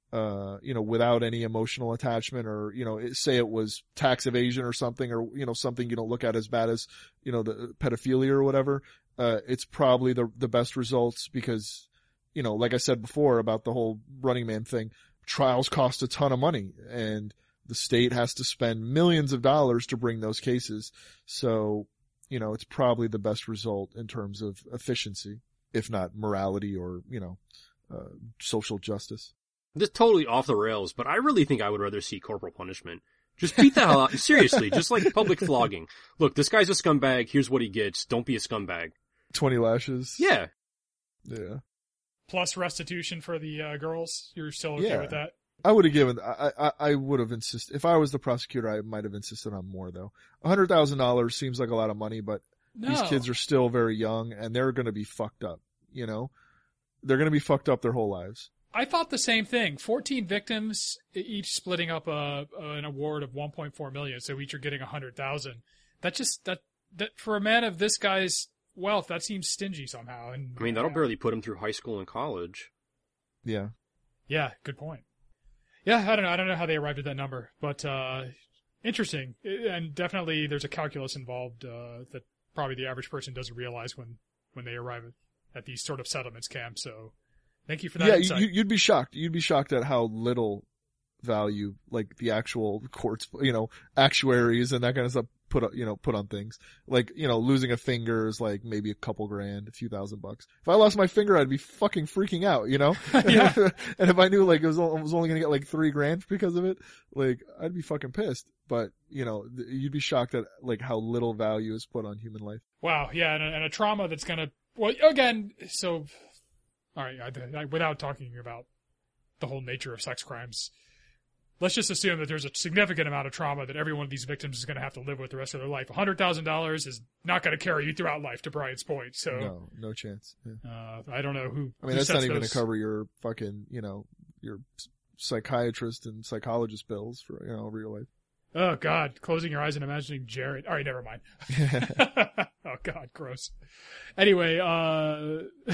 uh, you know, without any emotional attachment, or, you know, say it was tax evasion or something, or, you know, something you don't look at as bad as, you know, the pedophilia or whatever, uh, it's probably the, the best results because, you know, like I said before about the whole Running Man thing, trials cost a ton of money and the state has to spend millions of dollars to bring those cases. So, you know, it's probably the best result in terms of efficiency, if not morality or, you know, uh, social justice. This totally off the rails, but I really think I would rather see corporal punishment. Just beat the hell out. Seriously, just like public flogging. Look, this guy's a scumbag. Here's what he gets. Don't be a scumbag. twenty lashes. Yeah. Yeah. Plus restitution for the uh, girls. You're still okay Yeah. with that? I would have given, I, I, I would have insisted, if I was the prosecutor, I might have insisted on more though. A hundred thousand dollars seems like a lot of money, but No. these kids are still very young and they're going to be fucked up, you know? They're going to be fucked up their whole lives. I thought the same thing. fourteen victims, each splitting up a, an award of one point four million, so each are getting one hundred thousand. That just, that, that, for a man of this guy's wealth, that seems stingy somehow. And I mean, that'll yeah. barely put him through high school and college. Yeah. Yeah, good point. Yeah, I don't know. I don't know how they arrived at that number, but uh, interesting. And definitely there's a calculus involved uh, that probably the average person doesn't realize when, when they arrive at, at these sort of settlements, Cam. So thank you for that Yeah, insight. you, you'd be shocked. You'd be shocked at how little value, like the actual courts, you know, actuaries and that kind of stuff put, you know, put on things. Like, you know, losing a finger is like maybe a couple grand, a few thousand bucks. If I lost my finger, I'd be fucking freaking out, you know? Yeah. And if I knew like it was, I was only going to get like three grand because of it, like I'd be fucking pissed. But, you know, you'd be shocked at like how little value is put on human life. Wow, yeah, and a, and a trauma that's going to, well, again, so, all right, I, I, without talking about the whole nature of sex crimes, let's just assume that there's a significant amount of trauma that every one of these victims is going to have to live with the rest of their life. one hundred thousand dollars is not going to carry you throughout life, to Brian's point. So, No, no chance. Yeah. uh, I don't know who. I mean, who that's not sets even going those- to cover your fucking, you know, your psychiatrist and psychologist bills for, you know, over your life. Oh, God, closing your eyes and imagining Jared. All right, never mind. Oh, God, gross. Anyway, uh,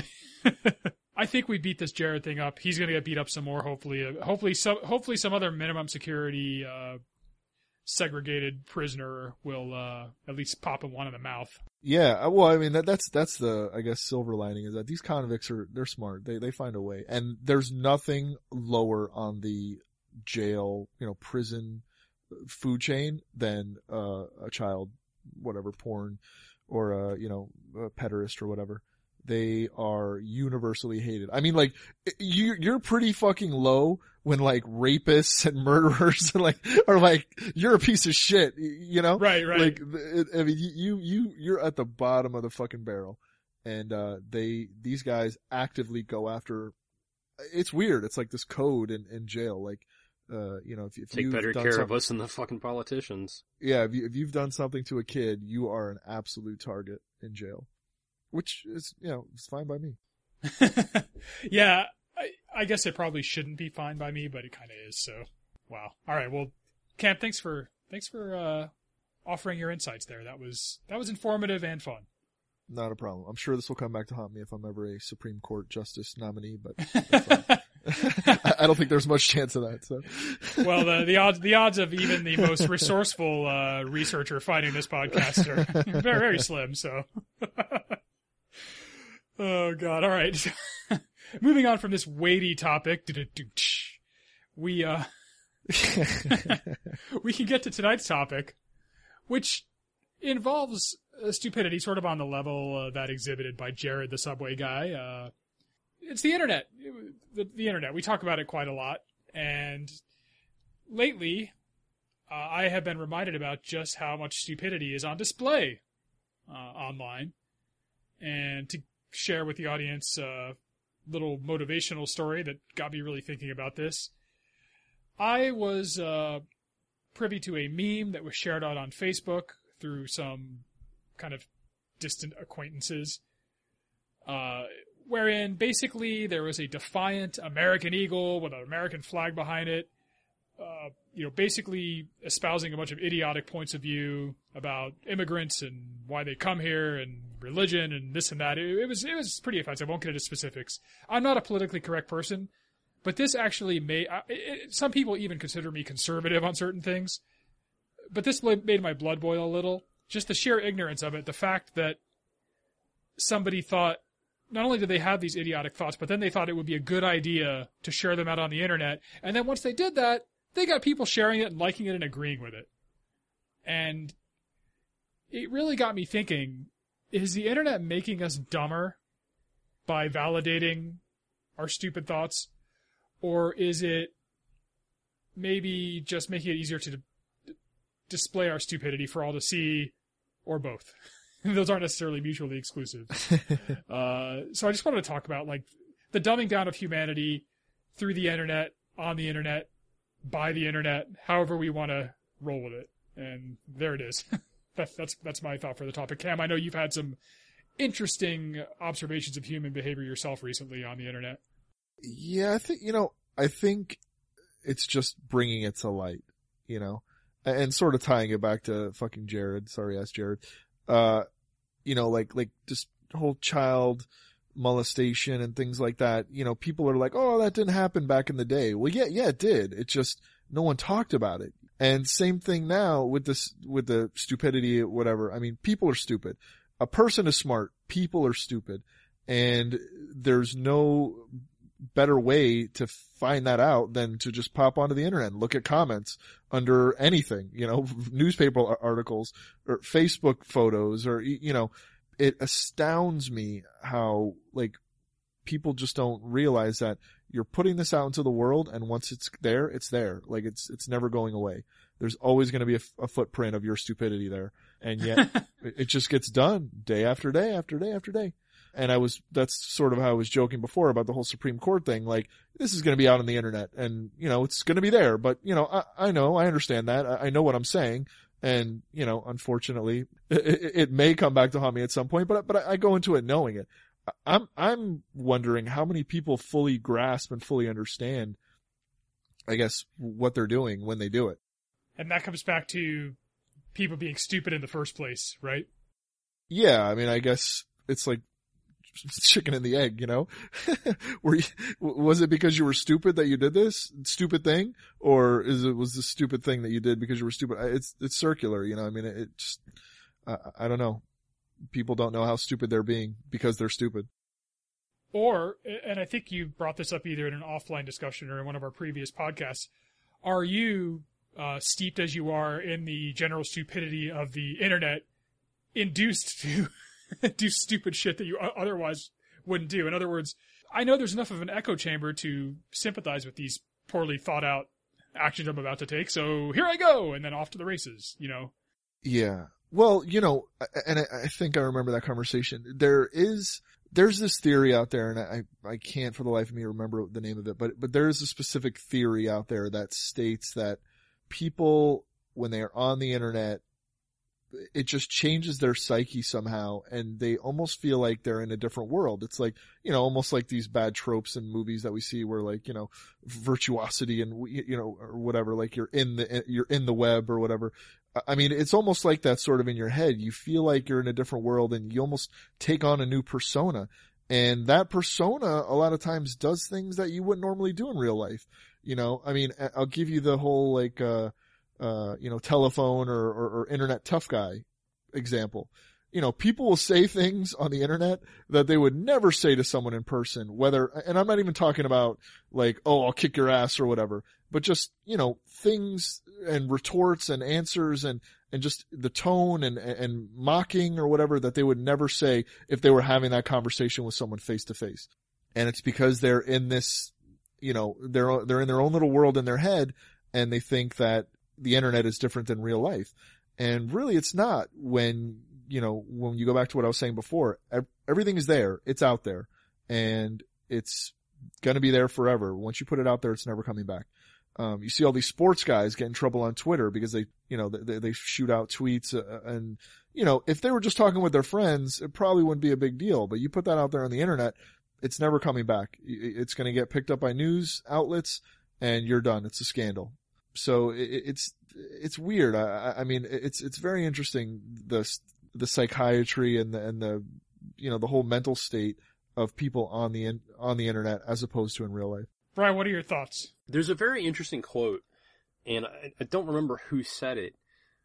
I think we beat this Jared thing up. He's going to get beat up some more, hopefully. Uh, hopefully, some, hopefully some other minimum security uh, segregated prisoner will uh, at least pop him one in the mouth. Yeah, well, I mean that that's that's the I guess silver lining is that these convicts are they're smart. They they find a way, and there's nothing lower on the jail, you know, prison food chain than uh, a child, whatever porn or a, you know, a pederast or whatever, they are universally hated. I mean, like, you, you're pretty fucking low when like rapists and murderers are like, are like, you're a piece of shit, you know? Right, right. Like, it, I mean, you, you, you're at the bottom of the fucking barrel. And, uh, they, these guys actively go after, it's weird. It's like this code in, in jail. Like, uh, you know, if, if Take you've better done care something, of us than the fucking politicians. yeah, if, you, if you've done something to a kid, you are an absolute target in jail. Which is, you know, it's fine by me. Yeah, I, I guess it probably shouldn't be fine by me, but it kind of is. So, wow. All right. Well, Cam, thanks for thanks for uh, offering your insights there. That was that was informative and fun. Not a problem. I'm sure this will come back to haunt me if I'm ever a Supreme Court justice nominee, but that's fine. I don't think there's much chance of that. So, well, the, the odds the odds of even the most resourceful uh, researcher finding this podcast are very very slim. So. Oh God! All right. Moving on from this weighty topic, we uh, we can get to tonight's topic, which involves uh, stupidity, sort of on the level uh, that exhibited by Jared, the Subway guy. Uh, it's the internet. The, the internet. We talk about it quite a lot, and lately, uh, I have been reminded about just how much stupidity is on display uh, online, and to share with the audience a little motivational story that got me really thinking about this. I was uh, privy to a meme that was shared out on Facebook through some kind of distant acquaintances, uh, wherein basically there was a defiant American eagle with an American flag behind it, uh, you know, basically espousing a bunch of idiotic points of view about immigrants and why they come here and religion and this and that. It, it was it was pretty offensive. I won't get into specifics. I'm not a politically correct person, but this actually made uh, it, some people even consider me conservative on certain things. But this made my blood boil a little. Just the sheer ignorance of it. The fact that somebody thought not only did they have these idiotic thoughts, but then they thought it would be a good idea to share them out on the internet. And then once they did that, they got people sharing it and liking it and agreeing with it. And it really got me thinking, is the internet making us dumber by validating our stupid thoughts? Or is it maybe just making it easier to d- display our stupidity for all to see, or both? Those aren't necessarily mutually exclusive. uh, so I just wanted to talk about like the dumbing down of humanity through the internet, on the internet, by the internet, however we want to roll with it. And there it is. that's, that's, that's my thought for the topic. Cam, I know you've had some interesting observations of human behavior yourself recently on the internet. Yeah, I think, you know, I think it's just bringing it to light, you know, and, and sort of tying it back to fucking Jared. Sorry, ass Jared. Uh, you know, like, like this whole child molestation and things like that. You know, people are like, oh, that didn't happen back in the day. Well, yeah, yeah, it did. It just, no one talked about it. And same thing now with this, with the stupidity, whatever. I mean, people are stupid. A person is smart. People are stupid. And there's no better way to find that out than to just pop onto the internet and look at comments under anything, you know, newspaper articles or Facebook photos, or, you know, it astounds me how, like, people just don't realize that you're putting this out into the world, and once it's there, it's there. Like, it's, it's never going away. There's always going to be a, a footprint of your stupidity there. And yet it, it just gets done day after day after day after day. And I was, that's sort of how I was joking before about the whole Supreme Court thing. Like, this is going to be out on the internet, and, you know, it's going to be there. But, you know, I, I know, I understand that. I, I know what I'm saying. And, you know, unfortunately, it, it, it may come back to haunt me at some point, but, but I, I go into it knowing it. I'm, I'm wondering how many people fully grasp and fully understand, I guess, what they're doing when they do it. And that comes back to people being stupid in the first place, right? Yeah. I mean, I guess it's like chicken and the egg, you know? Were you, was it because you were stupid that you did this stupid thing? Or is it, was the stupid thing that you did because you were stupid? It's, it's circular, you know? I mean, it, it just, I, I don't know. People don't know how stupid they're being because they're stupid. Or, and I think you brought this up either in an offline discussion or in one of our previous podcasts, are you, uh, steeped as you are in the general stupidity of the internet, induced to do stupid shit that you otherwise wouldn't do. In other words, I know there's enough of an echo chamber to sympathize with these poorly thought out actions I'm about to take, so here I go, and then off to the races, you know? Yeah. Well, you know, and I, I think I remember that conversation. There is, there's this theory out there, and I, I can't for the life of me remember the name of it, but, but there is a specific theory out there that states that people, when they are on the internet, it just changes their psyche somehow, and they almost feel like they're in a different world. It's like, you know, almost like these bad tropes in movies that we see where, like, you know, virtuosity and, you know, or whatever, like you're in the, you're in the web or whatever. I mean, it's almost like that sort of in your head. You feel like you're in a different world and you almost take on a new persona. And that persona a lot of times does things that you wouldn't normally do in real life. You know, I mean, I'll give you the whole, like, uh, uh, you know, telephone or, or, or internet tough guy example. You know, people will say things on the internet that they would never say to someone in person, whether, and I'm not even talking about like, oh, I'll kick your ass or whatever, but just, you know, things and retorts and answers and, and just the tone and, and mocking or whatever that they would never say if they were having that conversation with someone face to face. And it's because they're in this, you know, they're, they're in their own little world in their head, and they think that the internet is different than real life. And really it's not. When, you know, when you go back to what I was saying before, everything is there. It's out there, and it's going to be there forever. Once you put it out there, it's never coming back. Um, you see all these sports guys get in trouble on Twitter because they, you know, they, they shoot out tweets, uh, and, you know, if they were just talking with their friends, it probably wouldn't be a big deal. But you put that out there on the internet, it's never coming back. It's going to get picked up by news outlets, and you're done. It's a scandal. So it, it's, it's weird. I, I mean, it's, it's very interesting, the, the psychiatry and the, and the, you know, the whole mental state of people on the, in, on the internet as opposed to in real life. Brian, what are your thoughts? There's a very interesting quote, and I, I don't remember who said it,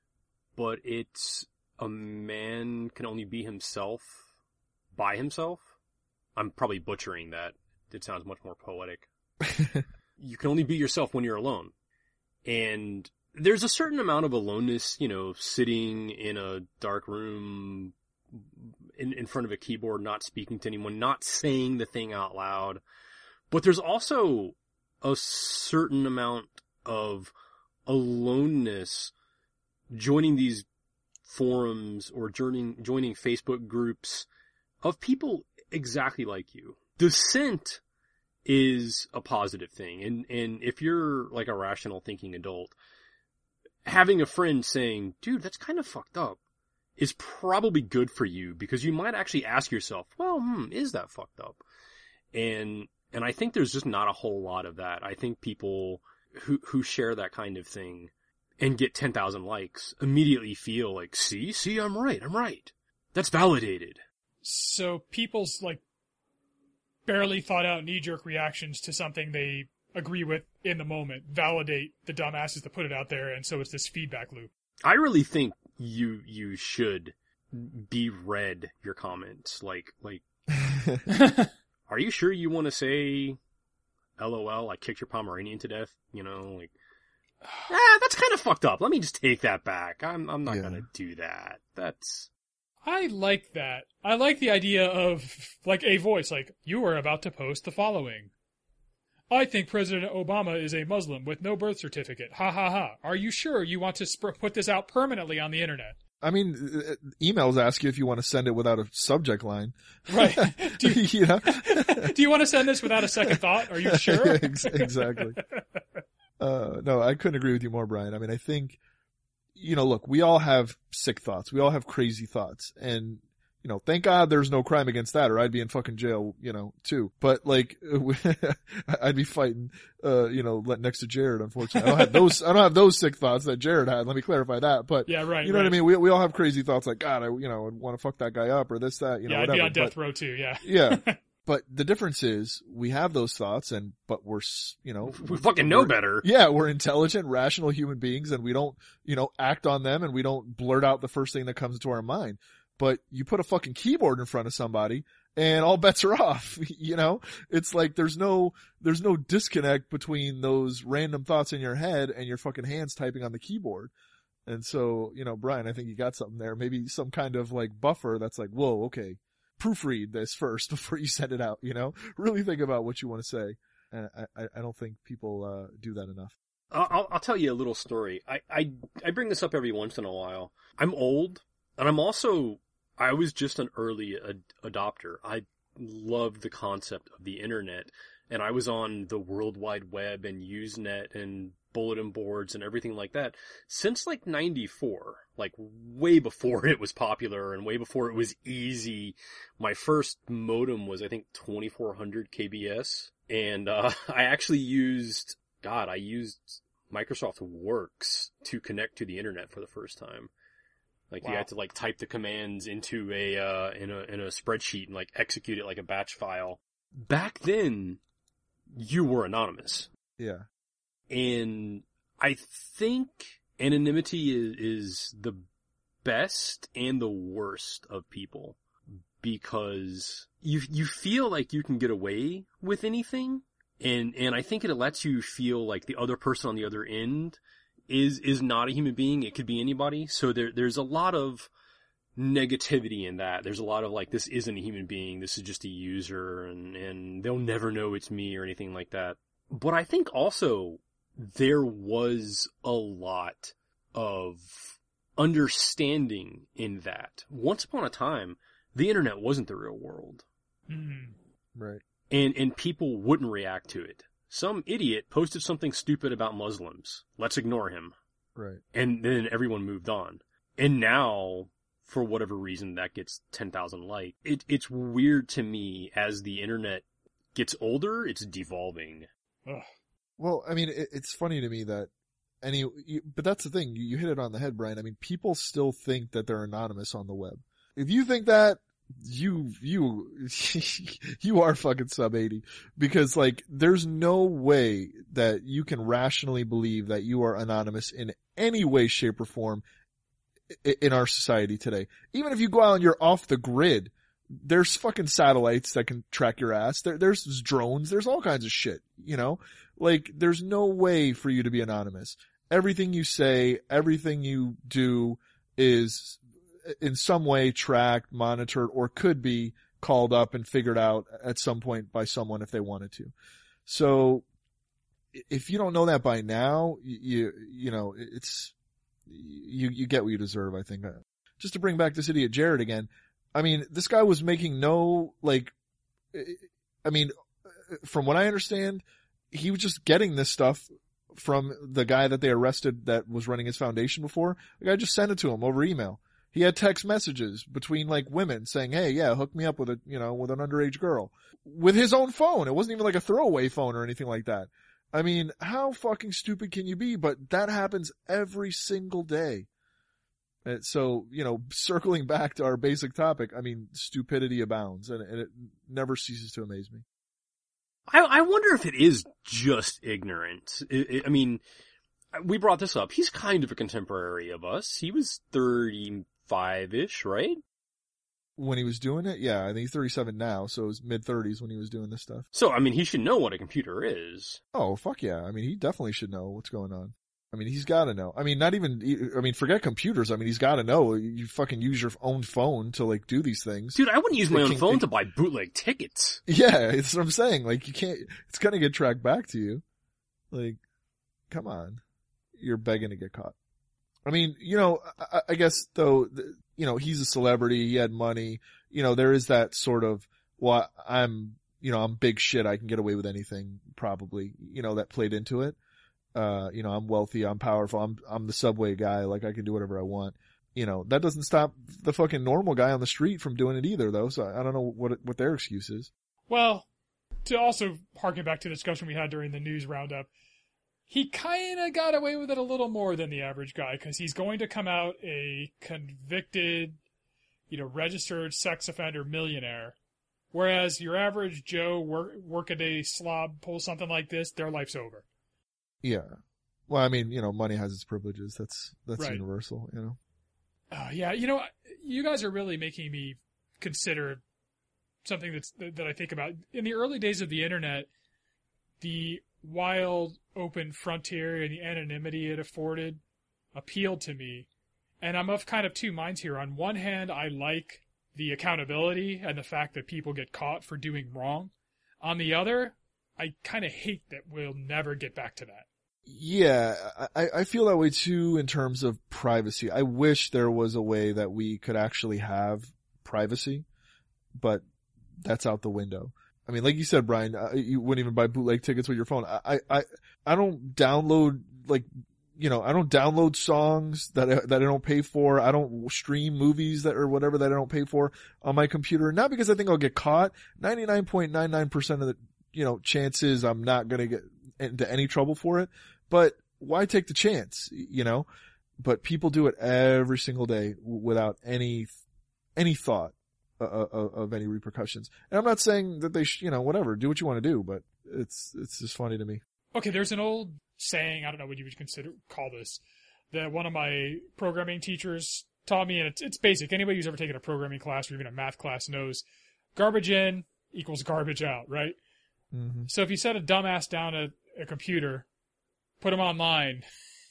but it's, a man can only be himself by himself. I'm probably butchering that. It sounds much more poetic. You can only be yourself when you're alone. And there's a certain amount of aloneness, you know, sitting in a dark room in, in front of a keyboard, not speaking to anyone, not saying the thing out loud. But there's also a certain amount of aloneness joining these forums or joining, joining Facebook groups of people exactly like you. Dissent is a positive thing. And, and if you're like a rational thinking adult, having a friend saying, dude, that's kind of fucked up, is probably good for you, because you might actually ask yourself, well, hmm, is that fucked up? And, and I think there's just not a whole lot of that. I think people who, who share that kind of thing and get ten thousand likes immediately feel like, see, see, I'm right, I'm right. That's validated. So people's like barely thought out knee-jerk reactions to something they agree with in the moment validate the dumbasses that put it out there, and so it's this feedback loop. I really think you you should be read your comments. Like, like are you sure you want to say, LOL, I kicked your Pomeranian to death? You know, like, ah, that's kind of fucked up. Let me just take that back. I'm I'm not yeah. gonna do that. That's... I like that. I like the idea of, like, a voice, like, you are about to post the following. I think President Obama is a Muslim with no birth certificate. Ha ha ha. Are you sure you want to sp- put this out permanently on the internet? I mean, emails ask you if you want to send it without a subject line. Right. Do you, you know? Do you want to send this without a second thought? Are you sure? Exactly. Uh, no, I couldn't agree with you more, Brian. I mean, I think, you know, look, we all have sick thoughts. We all have crazy thoughts. And, you know, thank God there's no crime against that, or I'd be in fucking jail, you know, too. But, like, I'd be fighting, uh, you know, next to Jared, unfortunately. I don't have those, I don't have those sick thoughts that Jared had. Let me clarify that. But, yeah, right, you know right. what I mean? We, we all have crazy thoughts like, God, I, you know, want to fuck that guy up or this, that, you know, yeah, whatever. I'd be on death but, row too, yeah. Yeah. But the difference is we have those thoughts, and, but we're, you know, we fucking know better. Yeah, we're intelligent, rational human beings, and we don't, you know, act on them, and we don't blurt out the first thing that comes into our mind. But you put a fucking keyboard in front of somebody and all bets are off. You know, it's like there's no, there's no disconnect between those random thoughts in your head and your fucking hands typing on the keyboard. And so, you know, Brian, I think you got something there. Maybe some kind of like buffer that's like, whoa, okay, proofread this first before you send it out, you know? Really think about what you want to say. And I, I don't think people uh, do that enough. I'll, I'll tell you a little story. I, I, I bring this up every once in a while. I'm old, and I'm also, I was just an early ad- adopter. I loved the concept of the internet, and I was on the World Wide Web and Usenet and bulletin boards and everything like that since like ninety-four, like way before it was popular and way before it was easy. My first modem was, I think, twenty-four hundred K B S, and uh, I actually used, God, I used Microsoft Works to connect to the internet for the first time. Like wow. You had to like type the commands into a, uh, in a, in a spreadsheet and like execute it like a batch file. Back then, you were anonymous. Yeah. And I think anonymity is, is the best and the worst of people, because you, you feel like you can get away with anything. And, and I think it lets you feel like the other person on the other end is, is not a human being. It could be anybody. So there, there's a lot of negativity in that. There's a lot of like, this isn't a human being. This is just a user, and, and they'll never know it's me or anything like that. But I think also there was a lot of understanding in that. Once upon a time, the internet wasn't the real world. Mm. Right. And, and people wouldn't react to it. Some idiot posted something stupid about Muslims. Let's ignore him. Right. And then everyone moved on. And now, for whatever reason, that gets ten thousand likes. It, it's weird to me as the internet gets older, it's devolving. Ugh. Well, I mean, it, it's funny to me that any, you, but that's the thing. You, you hit it on the head, Brian. I mean, people still think that they're anonymous on the web. If you think that, you, you, you are fucking sub eighty, because like, there's no way that you can rationally believe that you are anonymous in any way, shape, or form in our society today. Even if you go out and you're off the grid, there's fucking satellites that can track your ass. There, there's drones. There's all kinds of shit, you know? Like, there's no way for you to be anonymous. Everything you say, everything you do is in some way tracked, monitored, or could be called up and figured out at some point by someone if they wanted to. So if you don't know that by now, you, you know, it's, you, you get what you deserve, I think. Just to bring back this idiot Jared again. I mean, this guy was making no, like, I mean, from what I understand, he was just getting this stuff from the guy that they arrested that was running his foundation before. The guy just sent it to him over email. He had text messages between like women saying, hey, yeah, hook me up with a, you know, with an underage girl with his own phone. It wasn't even like a throwaway phone or anything like that. I mean, how fucking stupid can you be? But that happens every single day. And so, you know, circling back to our basic topic, I mean, stupidity abounds, and, and it never ceases to amaze me. I, I wonder if it is just ignorance. It, it, I mean, we brought this up. He's kind of a contemporary of us. He was thirty-five-ish, right? When he was doing it? Yeah, I think he's thirty-seven now, so it was mid-thirties when he was doing this stuff. So, I mean, he should know what a computer is. Oh, fuck yeah. I mean, he definitely should know what's going on. I mean, he's gotta know. I mean, not even, I mean, forget computers. I mean, he's gotta know. You fucking use your own phone to, like, do these things. Dude, I wouldn't use my It own can- phone it- to buy bootleg tickets. Yeah, that's what I'm saying. Like, you can't, it's gonna get tracked back to you. Like, come on. You're begging to get caught. I mean, you know, I, I guess though, th- you know, he's a celebrity, he had money, you know, there is that sort of, well, I'm, you know, I'm big shit, I can get away with anything, probably, you know, that played into it. Uh, you know, I'm wealthy, I'm powerful, I'm, I'm the subway guy, like I can do whatever I want. You know, that doesn't stop the fucking normal guy on the street from doing it either though, so I don't know what, what their excuse is. Well, to also harken back to the discussion we had during the news roundup, he kind of got away with it a little more than the average guy, because he's going to come out a convicted, you know, registered sex offender millionaire. Whereas your average Joe work, work-a-day slob pulls something like this, their life's over. Yeah. Well, I mean, you know, money has its privileges. That's, that's Right. universal, you know. Uh, yeah, you know, you guys are really making me consider something that's that I think about. In the early days of the internet, the wild, open frontier and the anonymity it afforded appealed to me. And I'm of kind of two minds here. On one hand, I like the accountability and the fact that people get caught for doing wrong. On the other, I kind of hate that we'll never get back to that. Yeah, I, I feel that way too in terms of privacy. I wish there was a way that we could actually have privacy, but that's out the window. I mean, like you said, Brian, uh, you wouldn't even buy bootleg tickets with your phone. I, I, I don't download, like, you know, I don't download songs that I, that I don't pay for. I don't stream movies that or whatever that I don't pay for on my computer. Not because I think I'll get caught. ninety-nine point nine nine percent of the, you know, chances I'm not going to get into any trouble for it. But why take the chance, you know? But people do it every single day without any, any thought of, of, of any repercussions. And I'm not saying that they, sh- you know, whatever, do what you want to do, but it's, it's just funny to me. Okay, there's an old saying, I don't know what you would consider, call this, that one of my programming teachers taught me, and it's, it's basic. Anybody who's ever taken a programming class or even a math class knows garbage in equals garbage out, right? Mm-hmm. So if you set a dumbass down at a computer, put him online,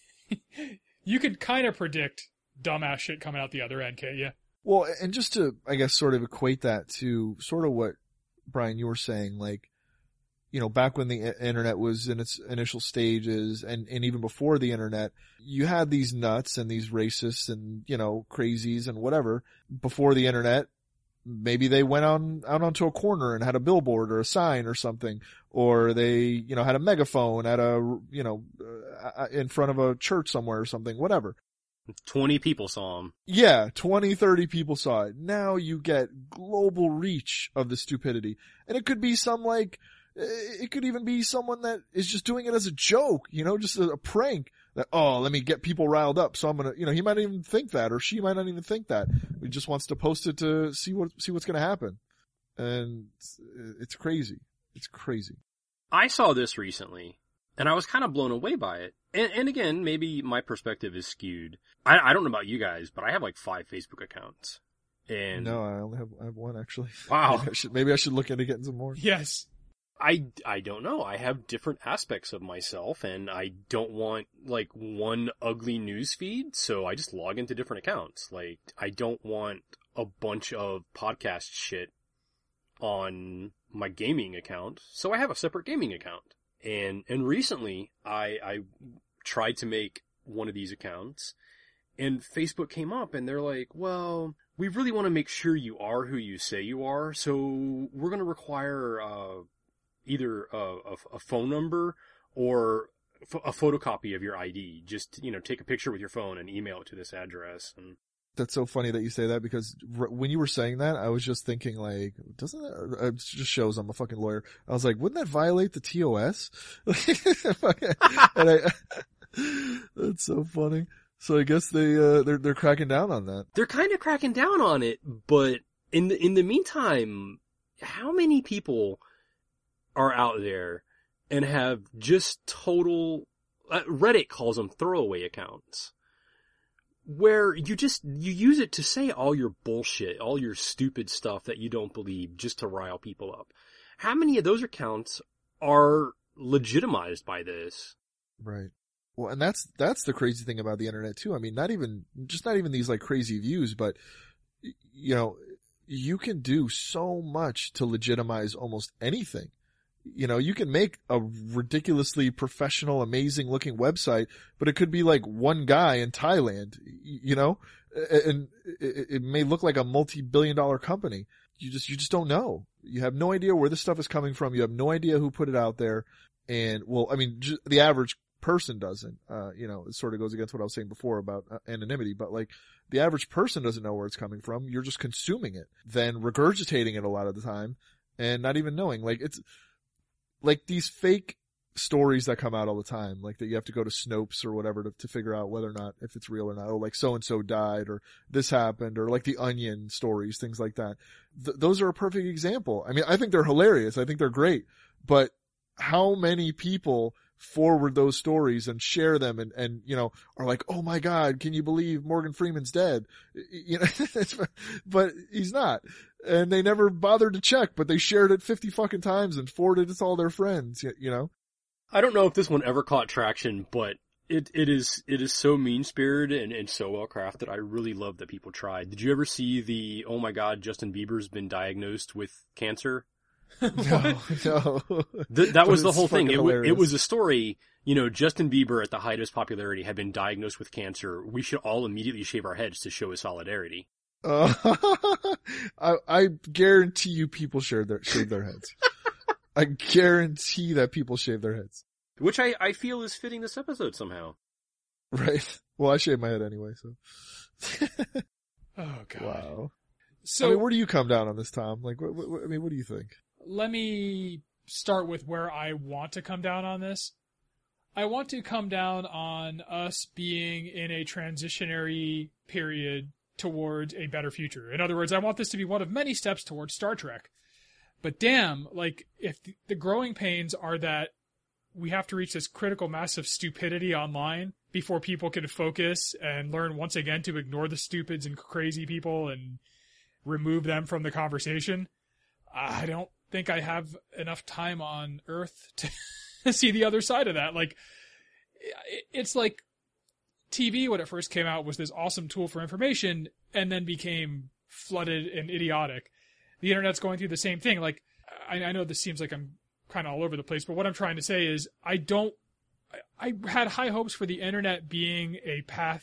you could kind of predict dumbass shit coming out the other end, can't you? Well, and just to, I guess, sort of equate that to sort of what, Brian, you were saying, like, you know, back when the internet was in its initial stages and, and even before the internet, you had these nuts and these racists and, you know, crazies and whatever. Before the internet, maybe they went on, out onto a corner and had a billboard or a sign or something, or they, you know, had a megaphone at a, you know, uh, in front of a church somewhere or something, whatever. twenty people saw him. Yeah, twenty, thirty people saw it. Now you get global reach of the stupidity. And it could be some like, it could even be someone that is just doing it as a joke, you know, just a, a prank that, oh, let me get people riled up. So I'm going to, you know, he might not even think that, or she might not even think that. He just wants to post it to see what, see what's going to happen. And it's, it's crazy. It's crazy. I saw this recently and I was kind of blown away by it. And, and again, maybe my perspective is skewed. I, I don't know about you guys, but I have like five Facebook accounts. And no, I only have, I have one actually. Wow. Maybe I should, maybe I should look into getting some more. Yes. I, I don't know. I have different aspects of myself and I don't want like one ugly news feed. So I just log into different accounts. Like I don't want a bunch of podcast shit on my gaming account. So I have a separate gaming account. And, and recently I, I tried to make one of these accounts and Facebook came up and they're like, well, we really want to make sure you are who you say you are. So we're going to require, uh, either a, a, a phone number or f- a photocopy of your I D. Just, you know, take a picture with your phone and email it to this address. And that's so funny that you say that because r- when you were saying that, I was just thinking like, doesn't that, it just shows I'm a fucking lawyer. I was like, wouldn't that violate the T O S? And I, that's so funny. So I guess they, uh, they're, they're cracking down on that. They're kind of cracking down on it, but in the, in the meantime, how many people are out there and have just total, uh, Reddit calls them throwaway accounts, where you just, you use it to say all your bullshit, all your stupid stuff that you don't believe just to rile people up. How many of those accounts are legitimized by this? Right. Well, and that's, that's the crazy thing about the internet too. I mean, not even, just not even these like crazy views, but you know, you can do so much to legitimize almost anything. You know, you can make a ridiculously professional, amazing looking website, but it could be like one guy in Thailand, you know, and it may look like a multi-billion dollar company. You just, you just don't know. You have no idea where this stuff is coming from. You have no idea who put it out there. And well, I mean, the average person doesn't, uh, you know, it sort of goes against what I was saying before about anonymity, but like the average person doesn't know where it's coming from. You're just consuming it, then regurgitating it a lot of the time and not even knowing. Like it's, like these fake stories that come out all the time, like that you have to go to Snopes or whatever to, to figure out whether or not, if it's real or not. Oh, like so-and-so died or this happened or like the Onion stories, things like that. Th- those are a perfect example. I mean, I think they're hilarious. I think they're great, but how many people forward those stories and share them and, and, you know, are like, oh my God, can you believe Morgan Freeman's dead? You know, but he's not. And they never bothered to check, but they shared it fifty fucking times and forwarded it to all their friends, you know? I don't know if this one ever caught traction, but It it is it is so mean spirited and, and so well crafted. I really love that people tried. Did you ever see the oh my god, Justin Bieber's been diagnosed with cancer? No, no. Th- that was the it's whole thing. It, fucking w- it hilarious. was a story. You know, Justin Bieber at the height of his popularity had been diagnosed with cancer. We should all immediately shave our heads to show his solidarity. Uh, I, I guarantee you people shave their, shave their heads. I guarantee that people shave their heads. Which I, I feel is fitting this episode somehow. Right. Well, I shave my head anyway, so. Oh god. Wow. So I mean, where do you come down on this, Tom? Like, what, what, I mean, what do you think? let me start with where I want to come down on this. I want to come down on us being in a transitionary period towards a better future. In other words, I want this to be one of many steps towards Star Trek. But damn, like, if the growing pains are that we have to reach this critical mass of stupidity online before people can focus and learn once again to ignore the stupids and crazy people and remove them from the conversation, I don't think I have enough time on Earth to see the other side of that. Like, it's like T V, when it first came out, was this awesome tool for information and then became flooded and idiotic. The internet's going through the same thing. Like, I, I know this seems like I'm kind of all over the place, but what I'm trying to say is I don't, I, I had high hopes for the internet being a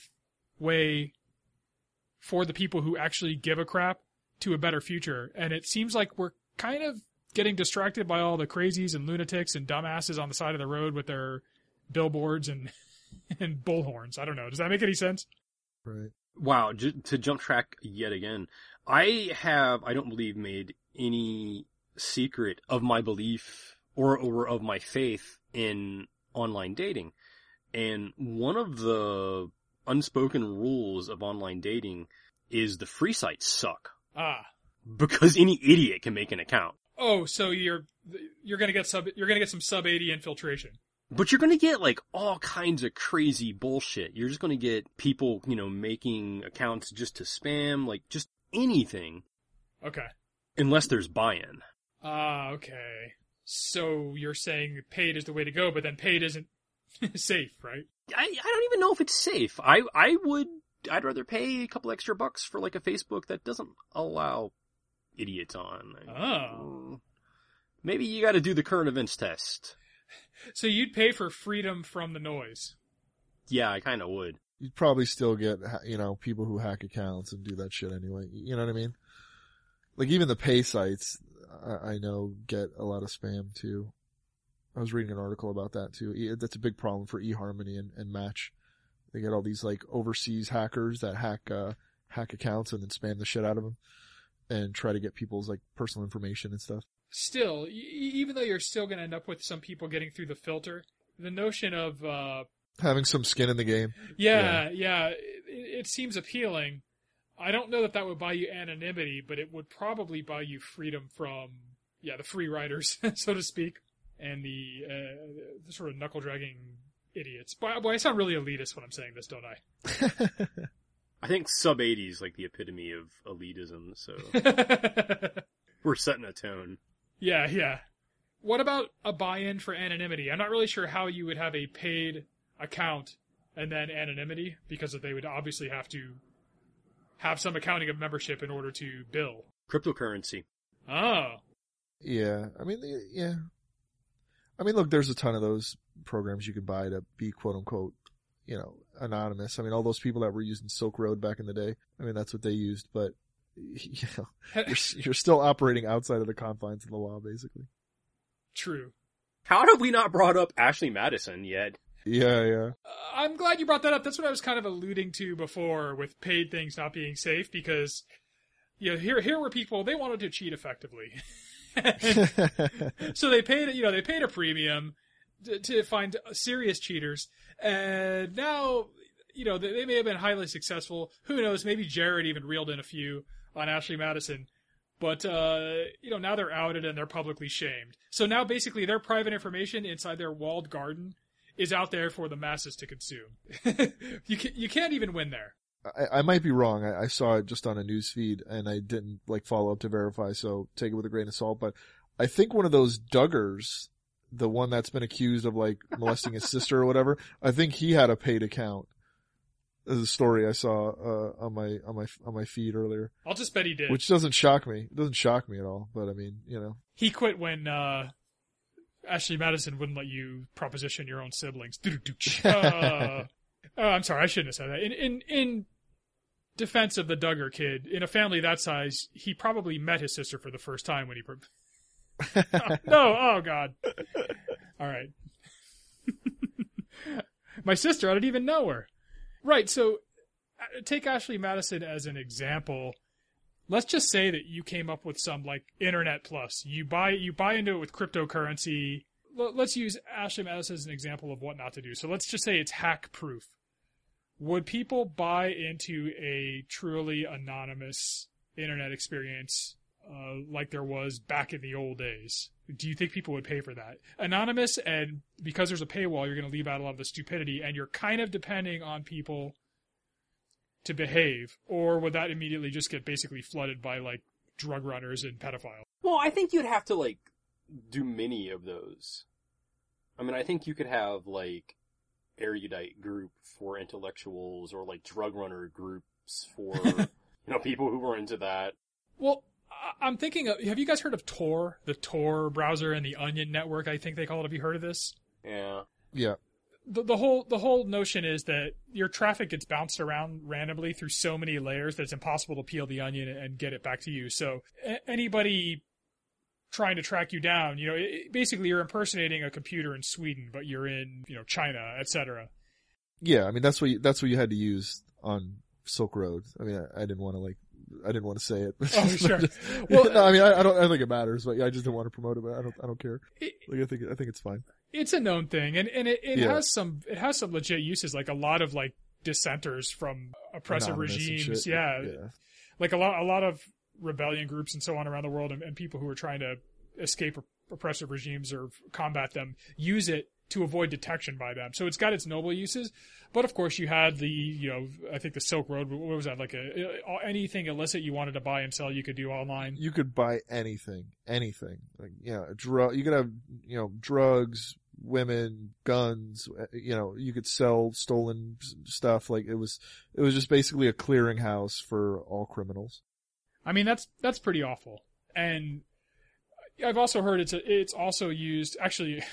pathway for the people who actually give a crap to a better future. And it seems like we're kind of getting distracted by all the crazies and lunatics and dumbasses on the side of the road with their billboards and and bullhorns. I don't know. Does that make any sense? Right. Wow, j- to jump track yet again, I have, I don't believe, made any secret of my belief or, or of my faith in online dating. And one of the unspoken rules of online dating is the free sites suck. Ah. Because any idiot can make an account. Oh, so you're you're gonna get sub you're gonna get some sub eighty infiltration. But you're gonna get, like, all kinds of crazy bullshit. You're just gonna get people, you know, making accounts just to spam, like, just anything. Okay. Unless there's buy-in. Ah, okay. So you're saying paid is the way to go, but then paid isn't safe, right? I, I don't even know if it's safe. I, I would, I'd rather pay a couple extra bucks for, like, a Facebook that doesn't allow idiots on. Oh. Maybe you gotta do the current events test. So you'd pay for freedom from the noise. Yeah, I kinda would. You'd probably still get, you know, people who hack accounts and do that shit anyway. You know what I mean? Like, even the pay sites, I, I know, get a lot of spam too. I was reading an article about that too. E- That's a big problem for eHarmony and, and Match. They get all these, like, overseas hackers that hack, uh, hack accounts and then spam the shit out of them and try to get people's, like, personal information and stuff. Still, e- even though you're still going to end up with some people getting through the filter, the notion of, uh, Having some skin in the game. yeah, yeah, yeah it, it seems appealing. I don't know that that would buy you anonymity, but it would probably buy you freedom from, yeah, the free riders, so to speak, and the, uh, the sort of knuckle-dragging idiots. Boy, boy, I sound really elitist when I'm saying this, don't I? I think sub eighty is like the epitome of elitism, so we're setting a tone. Yeah, yeah. What about a buy-in for anonymity? I'm not really sure how you would have a paid account and then anonymity, because they would obviously have to have some accounting of membership in order to bill. Cryptocurrency. Oh. Yeah, I mean, yeah. I mean, look, there's a ton of those programs you can buy to be quote unquote, you know, anonymous. I mean, all those people that were using Silk Road back in the day, I mean, that's what they used, but, you know, you're, you're still operating outside of the confines of the law, basically. True. How have we not brought up Ashley Madison yet? Yeah, yeah. Uh, I'm glad you brought that up. That's what I was kind of alluding to before with paid things not being safe, because, you know, here, here were people, they wanted to cheat effectively. So they paid, you know, they paid a premium to, to find serious cheaters, and now, you know, they, they may have been highly successful. Who knows? Maybe Jared even reeled in a few on Ashley Madison, but uh, you know, now they're outed and they're publicly shamed. So now, basically, their private information inside their walled garden is out there for the masses to consume. you can, you can't even win there. I, I might be wrong. I, I saw it just on a news feed and I didn't like follow up to verify, so take it with a grain of salt. But I think one of those Duggars the one that's been accused of like molesting his sister or whatever, I think he had a paid account. There's a story I saw uh, on my on my on my feed earlier. I'll just bet he did. Which doesn't shock me. It doesn't shock me at all. But I mean, you know, he quit when uh, Ashley Madison wouldn't let you proposition your own siblings. uh, oh, I'm sorry, I shouldn't have said that. In in in defense of the Duggar kid, in a family that size, he probably met his sister for the first time when he. Pro- oh, no, oh God. All right. My sister, I didn't even know her. Right, so take Ashley Madison as an example. Let's just say that you came up with some like Internet Plus. You buy you buy into it with cryptocurrency. Let's use Ashley Madison as an example of what not to do. So let's just say it's hack proof. Would people buy into a truly anonymous internet experience uh, like there was back in the old days? Do you think people would pay for that? Anonymous, and because there's a paywall, you're going to leave out a lot of the stupidity, and you're kind of depending on people to behave, or would that immediately just get basically flooded by, like, drug runners and pedophiles? Well, I think you'd have to, like, do many of those. I mean, I think you could have, like, erudite group for intellectuals, or, like, drug runner groups for, you know, people who were into that. Well, I'm thinking of, have you guys heard of Tor? The Tor browser and the Onion network, I think they call it. Have you heard of this? Yeah. Yeah. The, the whole the whole notion is that your traffic gets bounced around randomly through so many layers that it's impossible to peel the onion and get it back to you. So a- anybody trying to track you down, you know, it, basically you're impersonating a computer in Sweden, but you're in, you know, China, et cetera. Yeah, I mean that's what you, that's what you had to use on Silk Road. I mean, I, I didn't want to like. I didn't want to say it. Oh, sure. Well, no, I mean, I, I don't. I don't think it matters, but yeah, I just didn't want to promote it. But I don't. I don't care. It, like, I think. I think it's fine. It's a known thing, and and it, it yeah. has some. It has some legit uses. Like a lot of like dissenters from oppressive Anonymous regimes. Yeah. yeah. Like a lot. A lot of rebellion groups and so on around the world, and, and people who are trying to escape oppressive regimes or combat them use it to avoid detection by them. So it's got its noble uses. But of course you had the, you know, I think the Silk Road, what was that? Like a, anything illicit you wanted to buy and sell, you could do online. You could buy anything, anything. Like, you know, drug, you could have, you know, drugs, women, guns, you know, you could sell stolen stuff. Like it was, it was just basically a clearinghouse for all criminals. I mean, that's, that's pretty awful. And I've also heard it's, a, it's also used, actually,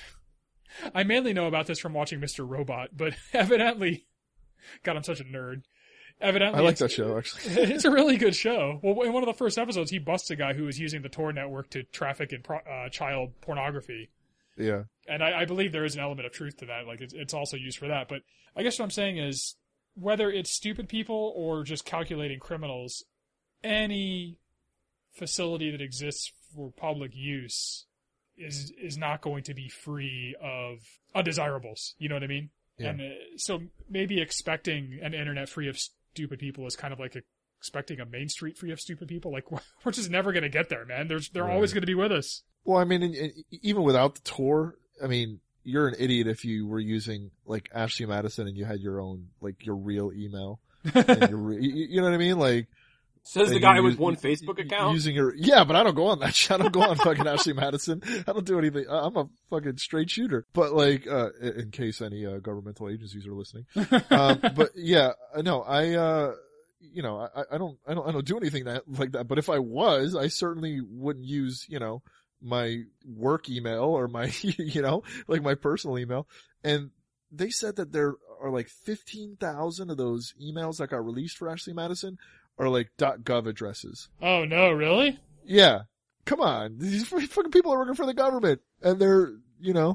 I mainly know about this from watching Mister Robot, but evidently, God, I'm such a nerd. Evidently, I like that show, actually. It's a really good show. Well, in one of the first episodes, he busts a guy who was using the Tor network to traffic in pro- uh, child pornography. Yeah. And I, I believe there is an element of truth to that. Like, it's, it's also used for that. But I guess what I'm saying is, whether it's stupid people or just calculating criminals, any facility that exists for public use is is not going to be free of undesirables. You know what I mean? Yeah. And uh, so maybe expecting an internet free of stupid people is kind of like expecting a Main Street free of stupid people. Like, we're just never going to get there, man. There's, they're right. always going to be with us. Well, I mean, in, in, even without the Tor, I mean, you're an idiot if you were using like Ashley Madison and you had your own, like your real email. and your re- you, you know what I mean? Like, says the guy with one Facebook account. Using her, yeah, but I don't go on that shit. I don't go on fucking Ashley Madison. I don't do anything. I'm a fucking straight shooter. But like, uh, in case any, uh, governmental agencies are listening. Um, but yeah, no, I, uh, you know, I, I don't, I don't, I don't do anything that, like that. But if I was, I certainly wouldn't use, you know, my work email or my, you know, like my personal email. And they said that there are like fifteen thousand of those emails that got released for Ashley Madison are like .gov addresses. Oh no, really? Yeah. Come on. These fucking people are working for the government and they're, you know,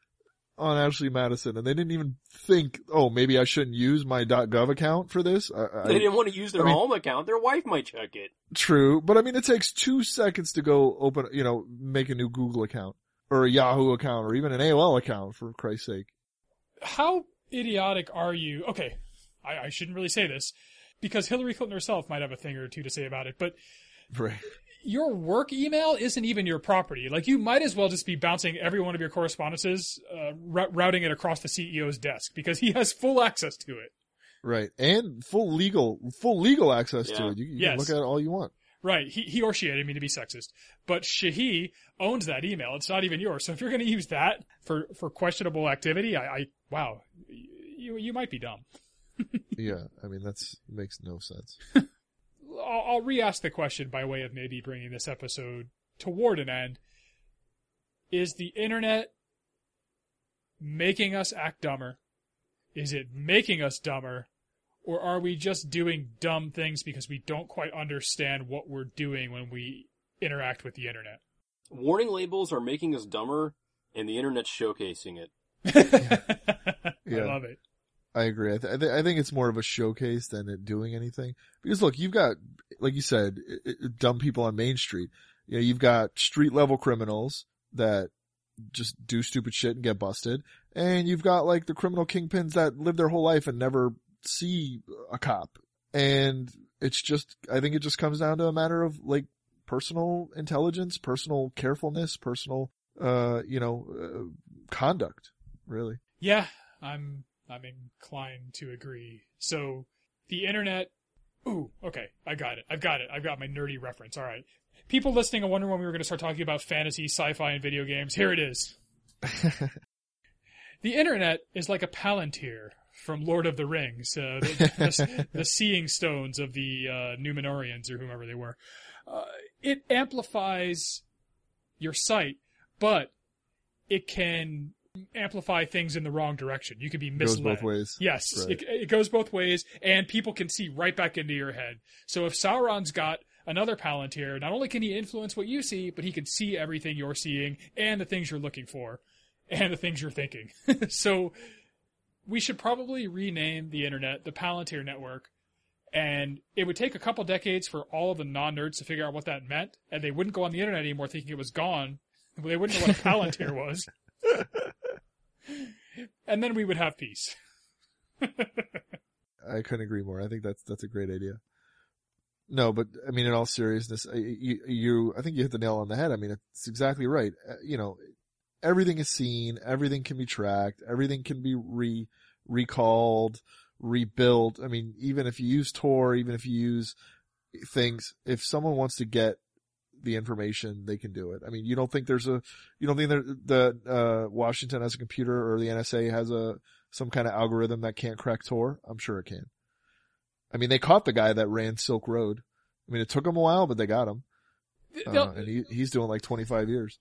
on Ashley Madison and they didn't even think, oh, maybe I shouldn't use my .gov account for this. I, they I, didn't want to use their I mean, home account. Their wife might check it. True. But I mean, it takes two seconds to go open, you know, make a new Google account or a Yahoo account or even an A O L account for Christ's sake. How idiotic are you? Okay. I, I shouldn't really say this, because Hillary Clinton herself might have a thing or two to say about it, but right. Your work email isn't even your property. Like, you might as well just be bouncing every one of your correspondences, uh, r- routing it across the C E O's desk, because he has full access to it. Right. And full legal, full legal access yeah. to it. You, you yes. can look at it all you want. Right. He, he or she, I didn't mean to be sexist. But she owns that email. It's not even yours. So if you're going to use that for, for questionable activity, I, I wow, you you might be dumb. Yeah, I mean, that's makes no sense. I'll, I'll re-ask the question by way of maybe bringing this episode toward an end. Is the internet making us act dumber? Is it making us dumber? Or are we just doing dumb things because we don't quite understand what we're doing when we interact with the internet? Warning labels are making us dumber, and the internet's showcasing it. Yeah. I love it. I agree. I, th- I, th- I think it's more of a showcase than it doing anything. Because look, you've got, like you said, it, it, dumb people on Main Street. You know, you've got street level criminals that just do stupid shit and get busted. And you've got like the criminal kingpins that live their whole life and never see a cop. And it's just, I think it just comes down to a matter of like personal intelligence, personal carefulness, personal, uh, you know, uh, conduct, really. Yeah, I'm, I'm inclined to agree. So the internet, ooh, okay, I got it. I've got it. I've got my nerdy reference. All right. People listening are wondering when we were going to start talking about fantasy, sci-fi, and video games. Here it is. The internet is like a Palantir from Lord of the Rings, uh, the, the, the seeing stones of the uh, Numenorians or whomever they were. Uh, it amplifies your sight, but it can amplify things in the wrong direction. You can be misled. Goes both ways. Yes, Right. it, it goes both ways, and people can see right back into your head. So if Sauron's got another Palantir, not only can he influence what you see, but he can see everything you're seeing and the things you're looking for and the things you're thinking. So we should probably rename the internet the Palantir Network, and it would take a couple decades for all of the non-nerds to figure out what that meant, and they wouldn't go on the internet anymore thinking it was gone. They wouldn't know what a Palantir was. And then we would have peace. I couldn't agree more. I think that's that's a great idea. No, but I mean, in all seriousness, you, you I think you hit the nail on the head. I mean, it's exactly right. You know, everything is seen, everything can be tracked, everything can be re recalled, rebuilt. I mean, even if you use Tor, even if you use things, if someone wants to get the information, they can do it. I mean, you don't think there's a, you don't think that the uh, Washington has a computer or the N S A has a some kind of algorithm that can't crack Tor? I'm sure it can. I mean, they caught the guy that ran Silk Road. I mean, it took him a while, but they got him. Uh, and he he's doing like twenty-five years.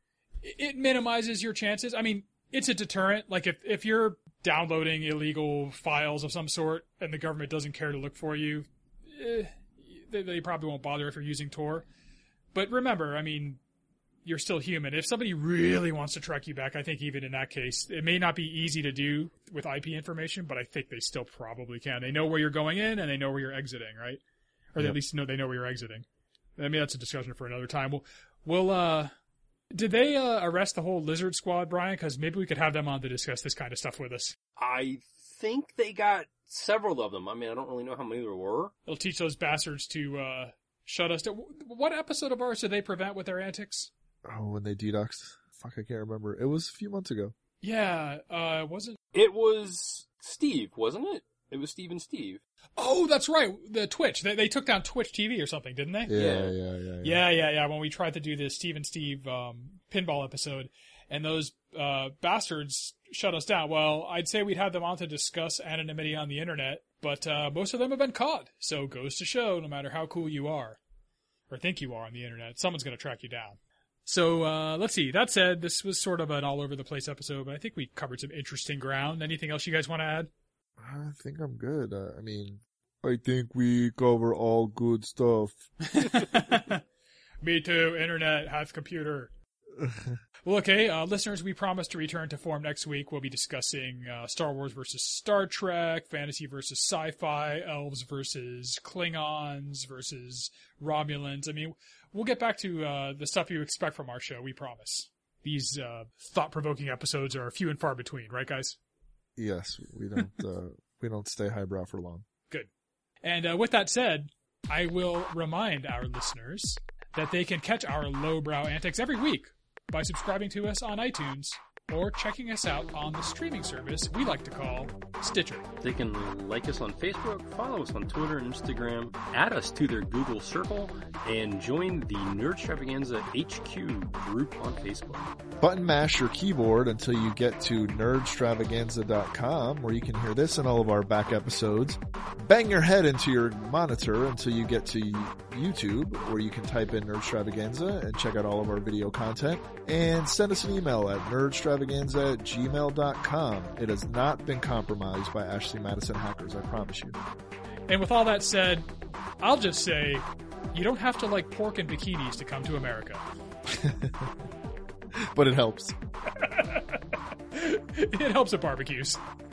It minimizes your chances. I mean, it's a deterrent. Like if, if you're downloading illegal files of some sort and the government doesn't care to look for you, eh, they, they probably won't bother if you're using Tor. But remember, I mean, you're still human. If somebody really wants to track you back, I think even in that case, it may not be easy to do with I P information, but I think they still probably can. They know where you're going in and they know where you're exiting, right? Or Yep. at least know they know where you're exiting. I mean, that's a discussion for another time. We'll, we'll uh, did they uh, arrest the whole Lizard Squad, Brian? Because maybe we could have them on to discuss this kind of stuff with us. I think they got several of them. I mean, I don't really know how many there were. It'll teach those bastards to uh, shut us down. What episode of ours did they prevent with their antics? Oh, when they dedoxed. Fuck, I can't remember. It was a few months ago. Yeah, uh, wasn't... It was Steve, wasn't it? It was Steve and Steve. Oh, that's right. The Twitch. They, they took down Twitch T V or something, didn't they? Yeah, Yeah. yeah, yeah. Yeah, Yeah, yeah, yeah. When we tried to do this Steve and Steve um, pinball episode, and those uh, bastards shut us down. Well, I'd say we'd have them on to discuss anonymity on the internet, but uh, most of them have been caught. So goes to show, no matter how cool you are, or think you are on the internet, someone's going to track you down. So uh, let's see. That said, this was sort of an all-over-the-place episode, but I think we covered some interesting ground. Anything else you guys want to add? I think I'm good. Uh, I mean, I think we cover all good stuff. Me too. Internet, half computer. Well, okay, uh, listeners, we promise to return to form next week. We'll be discussing uh, Star Wars versus Star Trek, fantasy versus sci-fi, elves versus Klingons versus Romulans. I mean, we'll get back to uh, the stuff you expect from our show, we promise. These uh, thought-provoking episodes are few and far between, right, guys? Yes, we don't uh, we don't stay highbrow for long. Good. And uh, with that said, I will remind our listeners that they can catch our lowbrow antics every week by subscribing to us on iTunes or checking us out on the streaming service we like to call Stitcher. They can like us on Facebook, follow us on Twitter and Instagram, add us to their Google Circle, and join the Nerdstravaganza H Q group on Facebook. Button mash your keyboard until you get to nerdstravaganza dot com, where you can hear this and all of our back episodes. Bang your head into your monitor until you get to YouTube, where you can type in Nerdstravaganza and check out all of our video content. And send us an email at nerdstravaganza at gmail dot com. It has not been compromised by Ashley Madison hackers, I promise you. And with all that said, I'll just say, you don't have to like pork and bikinis to come to America. But it helps. It helps at barbecues.